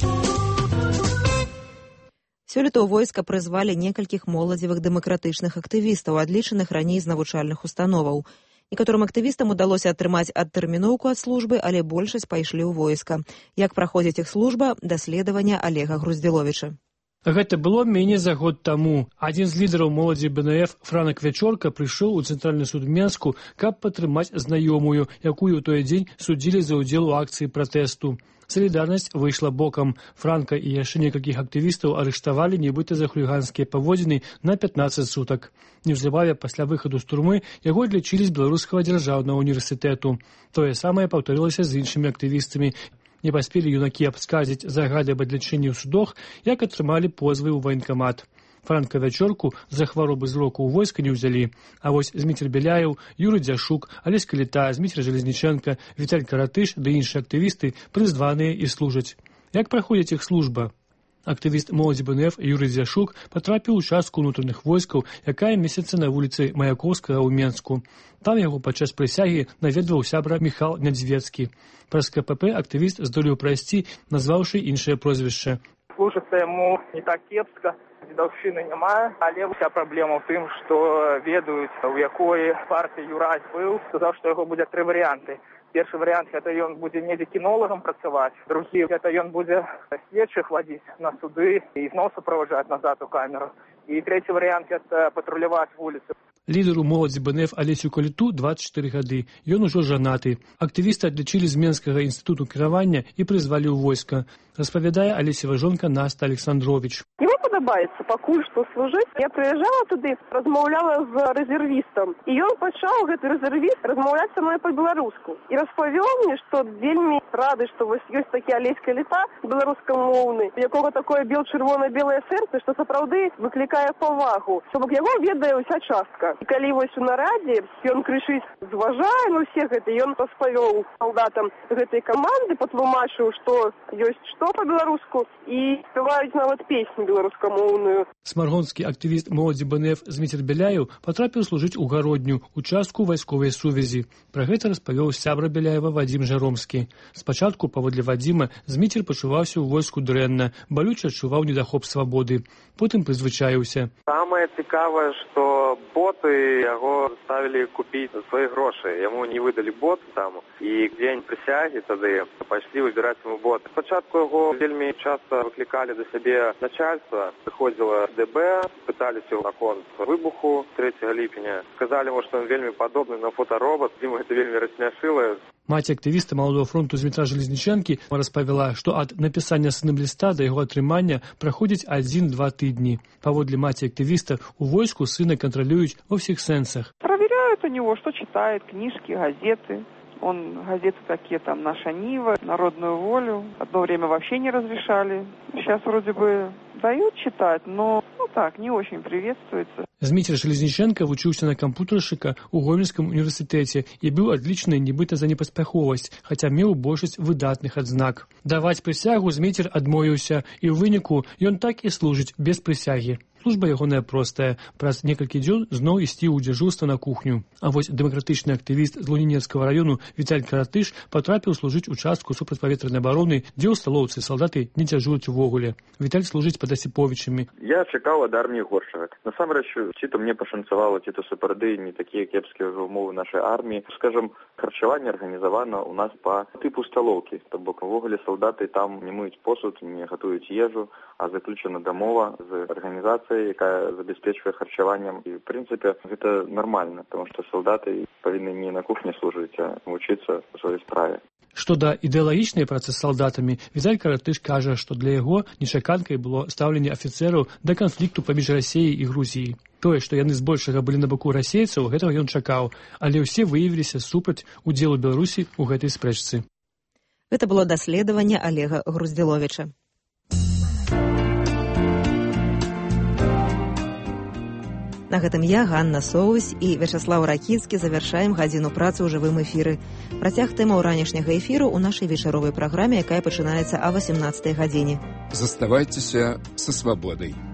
Сёлета ў войска прызвалі некалькіх моладзевых дэмакратычных актывістаў, адлічаных раней з навучальных установаў. Некаторым актывістам удалося атрымаць адтэрміноўку ад службы, але большасць пайшлі ў войска. Як праходзіць іх служба? Даследаванне Олега Груздзіловіча. Гэта было меней за год таму. Адзін з лідараў моладзі БНФ Франак Вячорка прыйшоў у цэнтральны суд Менску, каб падтрымаць знаёмую, якую ў той дзень судзілі за ўдзел у акцыі пратэсту. Салідарнасць выйшла бокам. Франка і яшчэ некалькіх актывістаў арыштавалі нібыта за хуліганскія паводзіны на 15 сутак. Неўзабаве пасля выхаду з турмы яго адлічылі з Беларускага дзяржаўнага універсітэту. Тое самае паўтарылася з іншымі актывістамі. Не паспелі юнакі абскардзіць загады аб адлічэнні ў судах, як атрымалі позвы ў ваенкамат. Франка Вячорку за хваробы зроку ў войска не ўзялі. А вось Зміцер Беляеў, Юрый Дзяшук, Алесь Каліта, Зміцер Жалезніченка, Віталь Каратыш ды іншыя актывісты прызваныя і служаць. Як праходзіць іх служба? Актывіст моладзі БНФ Юрый Дзяшук патрапіў у частку ўнутраных войскаў, якая месяца на вуліцы Маяковскага ў Менску. Там яго падчас прысягі наведваў сябра Міхал Нядзвецкі. Праз КПП актывіст здолеў прайсці, назваўшы іншае прозвішча. Служыцца яму не так кепска, дзедаўшчыны няма, але ўся праблема ў тым, што ведаюць, у якой партыі Юрась быў, сказаў, што яго будзе 3 варыянты. Першы варыянт – гэта ён будзе недзе кінолагам працаваць. Другі – гэта ён будзе следчых вадзіць на суды і зноў суправаджаць назад у камеру. І трэці варыянт – гэта патруляваць вуліцы. Лідару моладзі БНФ Алесю Каліту 24 гады. Ён ужо жанаты. Актывісты адлічылі з Менскага інстытуту кіравання і прызвалі ў войска. Распавядае Алесева жонка Наста Александрович. Яму падабаецца пакуль што служыць. Я прыязджала туды, размаўляла з рэзервістам. І ён пачаў, гэты рэзервіст, размаўляць са мной па-беларуску. І распавёў мне, што вельмі рады, што вось ёсць такі Алесь Каліта, беларускамоўны, у якога такое бел-чырвона-белае сэрца, што сапраўды выклікае павагу. Што бок яго ведае ўся частка. І калі вось у нарадзе ён крычыць, зважае на ўсе гэта, ён распавёў салдатам гэтай каманды, патлумачыў, што ёсць што па-беларуску, і спяваюць нават песню беларускамоўную. Смаргонскі актывіст моладзі БНФ Зміцер Беляеў патрапіў служыць у Гародню, участку вайсковай сувязі. Пра гэта распавёў сябра Беляева Вадзім Жаромскі. Спачатку, паводле Вадзіма, Зміцер пачуваўся ў войску дрэнна, балюча адчуваў недахоп свабоды. Потым прызвычаіўся. Самае цікавае, што боты яго заставілі купіць за свае грошы. Яму не выдалі бот там, і дзень прысягі тады пайшлі выбіраць яму бот. Спачатку яго вельмі часта выклікалі да сябе начальства. Прыходзіла ДБ, пыталіся ў наконт выбуху 3 ліпеня. Сказалі ему, што ён вельмі падобны на фотаробот. Ім гэта вельмі рассмяшыла. Маці актывіста Маладога фронту Змітра Жалезнічэнкі распавяла, што ад напісання сыном ліста да яго атрымання праходзіць 1-2 тыдні. Паводле маці актывіста, у войску сына кантралююць ва ўсіх сэнсах. Проверяют у него, что читает, книжки, газеты. Он газеты такие, там, «Наша Нива», «Народную волю». Одно время вообще не разрешали. Сейчас вроде бы Дают читать, но так, не очень приветствуется. Зміцер Железніченка вучыўся на кампутаршчыка ў Гомельскім універсітэце і быў адлічаны нібыта за непаспяховасць, хаця меў большасць выдатных адзнак. Даваць прысягу Зміцер адмовіўся, і ў выніку ён так і служыць без прысягі. Служба ягоная простая. Праз некалькі дзён зноў ісці ў дзяжурства на кухню. А вось дэмакратычны актывіст з Лунінецкага району Віталь Каратыш патрапіў служыць у частку супрацьпаветранай абароны, дзе ў сталоўцы салдаты не дзяжураць увогуле. Віталь служыць пад Асіповічамі. Я чакаў ад арміі горшага. Насамрэч, ці то мне пашанцавала, ці то сапраўды не такія кепскія ўжо ўмовы нашай арміі. Скажам, харчаванне арганізавана у нас па тыпу сталоўкі. То бок увогуле салдаты там не мыюць посуд, не гатуюць ежу, а заключана дамова з арганізацыяй, якая забяспечвае харчаваннем. І, в прынцыпе, гэта нармальна, тому што салдаты павінны не на кухні служыць, а вучыцца ў сваёй справе. Што да ідэалагічнай працы з салдатамі, Віталь Каратыш кажа, што для яго нечаканкай было стаўленне афіцэраў да канфлікту паміж Расіяй і Грузіяй. Тое, што яны збольшага былі на баку расейцаў, гэтага ён чакаў, але ўсе выявіліся супраць удзелу Беларусі ў гэтай спрэчцы. Гэта было даследаванне Олега Груздзіловіча. На гэтым я, Ганна Соўвась і Вячаслаў Ракіцкі завяршаем гадзіну працы ў жывым эфіры. Працяг тэмаў ранішняга эфіру ў нашай вечаровай праграме, якая пачынаецца о 18 гадзіне. Заставайцеся са свабодай.